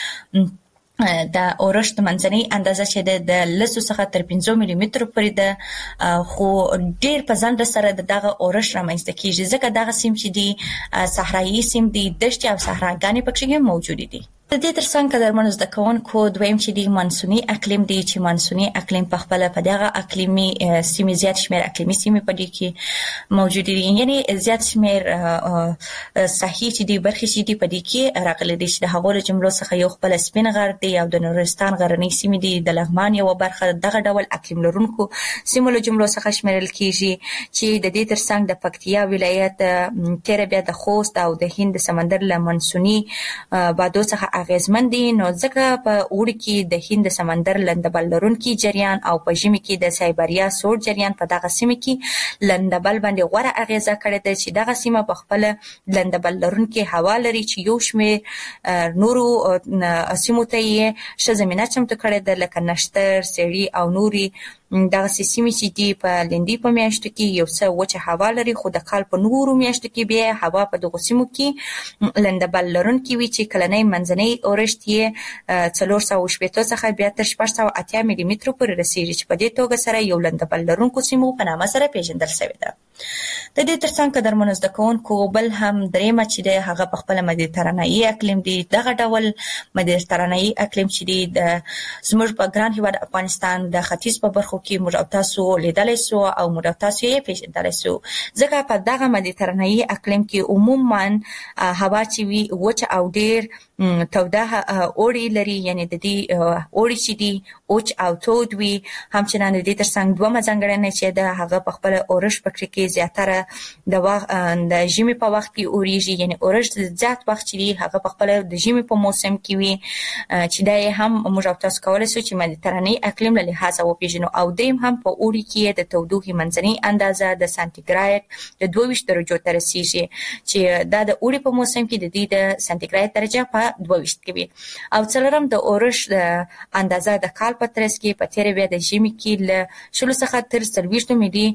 د اورښت منځنۍ اندازه چې د لسو څخه تر پنځو ملي مترو پورې ده، خو ډیر په ځنډ سره دغه اورښت رامنځته کیږي، ځکه دغه سیم چې دي صحرایي سیم دي، دښتې او صحراګانې پکې موجود دي. د دې ترڅنګ قدرمنو زده کوونکو دویم چې دی مانسوني اقلیم دی، چې مانسوني اقلیم په خپل په دغه اقلیمي سیمې زیات شمیر اقلیمي سیمې په دې کې موجود دي، یعنی زیات شمیر صحیح چې دی برخې چې دی په دې کې راغلي دي، چې د هغو له جملو څخه یو خپل سپین غر دی او د نورستان غرنۍ سیمې دي، د لغمان یو برخه دغه ډول اقلیم لرونکو سیمو له جملو څخه شمیرل کیږي، چې د دې ترڅنګ د پکتیا ولایت تیر بیا د خوست او د هند سمندر له مانسوني بادو څخه اغیزمن دي. نو ځکه په اوړي کې د هند سمندر لندبل لرونکي جریان او په ژمي کې د سایبریا سوړ جریان په دغه سیمه کې لندبل باندې غوره اغیزه کړې ده، چې دغه سیمه په خپل لندبل لرونکي هوا لري، چې یو شمېر نورو سیمو ته یې ښه زمینه چمتو کړې ده، لکه نښتر، سیړي او نوري دغه سیمې چې دي په لندي په میاشتو کې یو څه وچه هوا لري، خو د کال په نورو میاشتو کې بیا هوا په دغه سیمو کې لندبل لرونکي وي، چې کلنۍ منځنۍ اورښت یې څلور سوه شپېته څخه بیا تر شپږ سوه اتیا ملي مترو پورې رسیږي، چې په دې توګه سره یو لندبل لرونکو سیمو په نامه سره پیژندل شوې ده. د دې ترڅنګ قدرمنو زده کوونکو بل هم دریمه چې دی هغه په خپل مدیترانه‌ایي اقلیم دی. دغه ډول مدیترانه‌ایي اقلیم چې دی د زموږ په ګران هیواد افغانستان د ختیځ په برخو کې موږ او تاسو لیدلی سو او موږ او تاسو یې پیژندلی سو، ځکه په دغه مدیترانه‌ایي اقلیم کې عموما هوا چې وي وچه او ډیر توده اوړي لري، یعنی د دې اوړي چې دي وچ او تود وي. همچنان د دې ترڅنګ دومره ځانګړنه چې ده هغه په خپل اورښت پکې کې زیاتره د وخت د ژمي په وخت کې اوريږي، یعنی اورښت زیات وخت چې دی هغه په خپل د ژمي په موسم کې وي، چې دا هم موږ او تاسو کولای شو چې مدیترانه‌ایي اقلیم له لحاظه وپیژنو. او دیم هم په اوړي کې د تودوخې منځنۍ اندازه د سانتیګراد د دوه ویشت درجو ته رسیږي، چې دا د اوړي په موسم کې د دې د سانتیګراد درجه په دوه ویشت کې وي. او څلورم د اورښت اندازه د کال په ترڅ کې په تیر بیا د ژمي کې له شلو څخه تر څلوېښتو ملي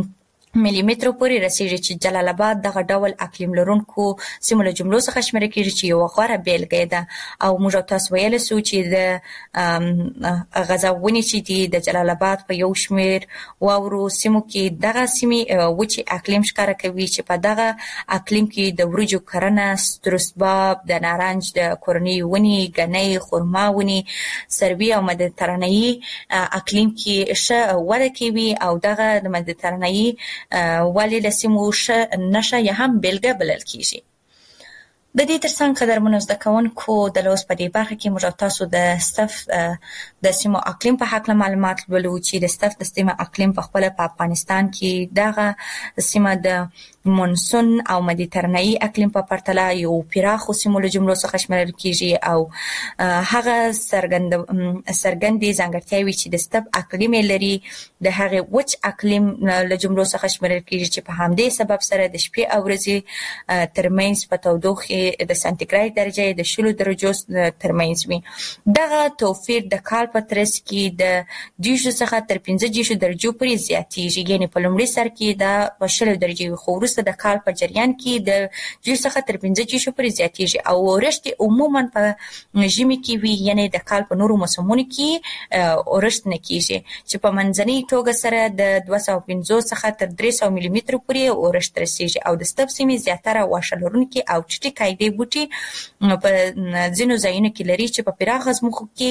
ملي مترو پورې رسیږي، چې جلال آباد دغه ډول اقلیم لرونکو سیمو له جملو څخه شمیرل کیږي، چې یو غوره بیلګه ده. او موږ تاسو ویل سو چې د غزاونې چې دی د جلال آباد په یو شمیر واورو سیمو کې دغه سیمې وچی اقلیم ښکاره کوي، چې په دغه اقلیم کې د وریجو کرنه، سترسباب، د نارنج د کورنۍ ونې، ګنۍ، خرما ونې، سروي او مدیترانه‌ایي اقلیم کې ښه وده کوي، او دغه د مدیترانه‌ایي ولی لسیمو نشه یا هم بیلګه بلل کیږي. د دې ترڅنګ قدرمنو زده کوونکو د لوست په دې برخه کې موږ تاسو د استف د سیمو اقلیم په حق معلومات ولولو، چې د استف د سیمو اقلیم په خپل په افغانستان کې دغه سیمه د مونسون او مدیترانه‌ایي اقلیم په پرتله یو پراخو سیمو له جملو څخه شمیرل کیږي، او هغه څرګند څرګندې ځانګړتیاوې چې د استف اقلیم لري د هغه وچ اقلیم له جملو څخه شمیرل کیږي، چې په همدې سبب سره د شپې او ورځې ترمنځ په تودوخې د سانتیګراد درجه د شلو درجو ترمنځ وي. دغه توپیر د کال په ترڅ کې د دیشو څخه تر پنځه دیشو درجو پورې زیاتیږي، یعنی په لومړي سر کې د په شلو درجې، خو وروسته د کال په جریان کې د دیشو څخه تر پنځه دیشو پورې زیاتیږي. او اورښت عموما په ژمي کې وي، یعنی د کال په نورو موسمونو کې اورښت نه کیږي، چې په منځنۍ توګه سره د دوه سوه پنځوس څخه تر درې سوه ملي مترو پورې اورښت رسیږي. او د استف سیمې زیاتره واښه لرونکي او چټي قاعدې بوټي په ځینو ځایونو کې لري، چې په پراخه ځمکو کې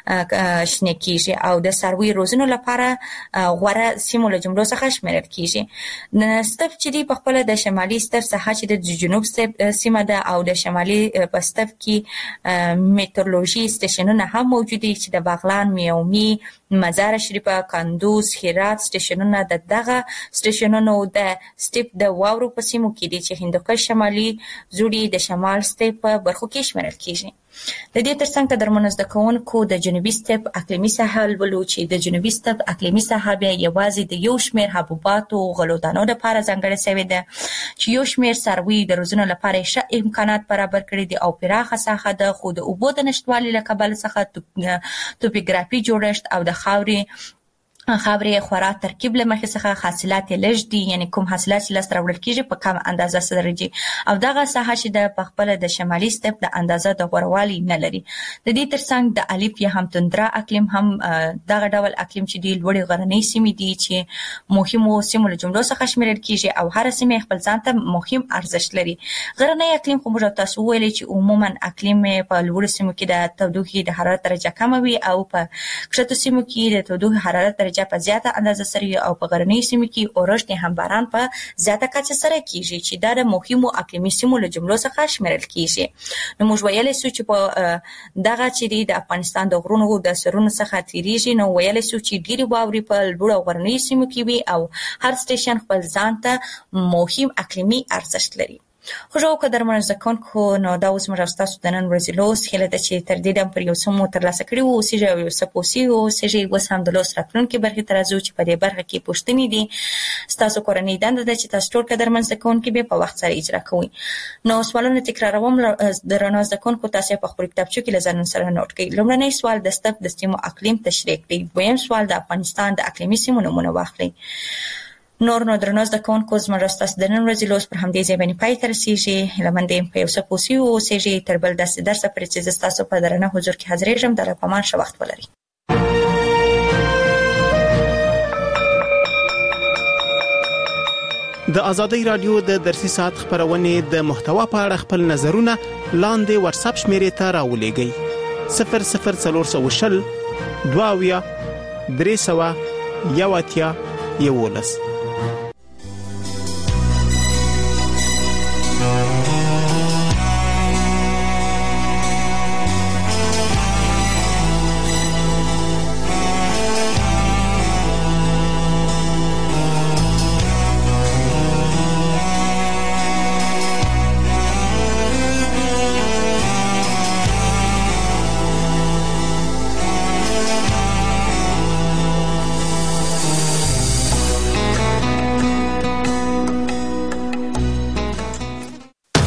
شنه کیږي، او د څارویو روزنو لپاره غوره سیمو له جملو څخه شمیرل کیږي. د استف چې دی په خپل د شمالي استف څخه چې د جنوب سیمه ده، او د شمالي په استف کې میټرولوژي سټیشنونه هم موجود دي، چې د بغلان، میومي، مزار شریفه، کندوز، هرات سټیشنونه د دغه سټیشنونو د استف د واورو په سیمو کې دي، چې هندوکش شمالي زوړي د شمال استف په برخو کې شمیرل کیږي. د دې ترڅنګ قدرمنو زده کوونکو د جنوبي استف اقلیمي ساحه لولو، چې د جنوبي استف اقلیمي ساحه بیا یوازې د یو شمېر حبوباتو او غلو دانو لپاره ځانګړې شوې ده، چې یو شمېر څاروي د روزنو لپاره ښه امکانات برابر کړي دي، او پراخه ساحه ده، خو د اوبو د نشتوالي له کبله څخه توپوګرافي جوړښت او د خاورې خبرې خورا ترکیب لمخې څخه حاصلات لږ دي، یعنی کوم حاصلات چې لاس راوړل کیږي په کم اندازه سره راځي او دغه ساحه چې د پخپل د شمالي سټپ د اندازه د غوړوالي نه لري. د دې ترڅنګ د الف یا هم توندرا اقلیم هم دغه ډول اقلیم چې دی لوړې غرنۍ سیمې دي چې مهمو سیمو له جملو څخه شمیرل کیږي او هر سیمه خپل ځان ته مهم ارزښت لري. غرنۍ اقلیم خو موږ تاسو ویلي چې عموما اقلیم په لوړو سیمو کې د تودوخې د حرارت درجه کم وي او په کښتو سیمو کې د تودوخې حرارت درجه په زیاته اندازه سره او په غرنۍ سیمو کې اورښت هم باران په زیاته کچه سره کیږي چې دا د مهمو اقلیمي سیمو له جملو څخه شمیرل کیږي. نو موږ ویلای شو چې په دغه چې د افغانستان د غرونو د سرونو څخه تیریږي، نو ویلای شو چې ډیری واوري په لوړو غرنۍ سیمو کې وي او هر سټیشن خپل ځان ته مهم اقلیمي ارزښت لري. خو جو قدرمن زکونکو نو دا اوس موږ تاسو د نن ورځې لوس هله د چې تر دې د پر یو سمو تر لاسه کړی وو چې یو سپوسی او چې وس هم د لوس راتلونکو برخه ترازو چې په دې برخه کې پوښتنې دي تاسو کورنۍ دنده د چې تاسو ټول قدرمن زکونکو به په وخت سره اجرا کوئ. نو سوالونه تکراروم د رڼا زکونکو تاسو په خپل کتابچو کې لزان سره نوٹ کړئ. لومړنی سوال د ستپ د سیمو اقلیم تشریح کړئ. دویم سوال د افغانستان د اقلیمي سیمو نمونه واخلئ. نور نو درنو زده کوونکو زموږ تاسو د نن ورځې لوس پر همدې ځای باندې پای ته رسیږي. لمندې په یو څه پوسی او سیږي تر بل داسې درس پرې چې تاسو په درنه حضور کې حاضرېږم. د لپاره ښه وخت ولرئ. د ازادي رادیو د درسي ساعت خبرونه د محتوا په اړه خپل نظرونه لاندې واتس اپ شمیرې ته راولېږئ. صفر صفر څلور شل دوه درې سوه یو اتیا یولس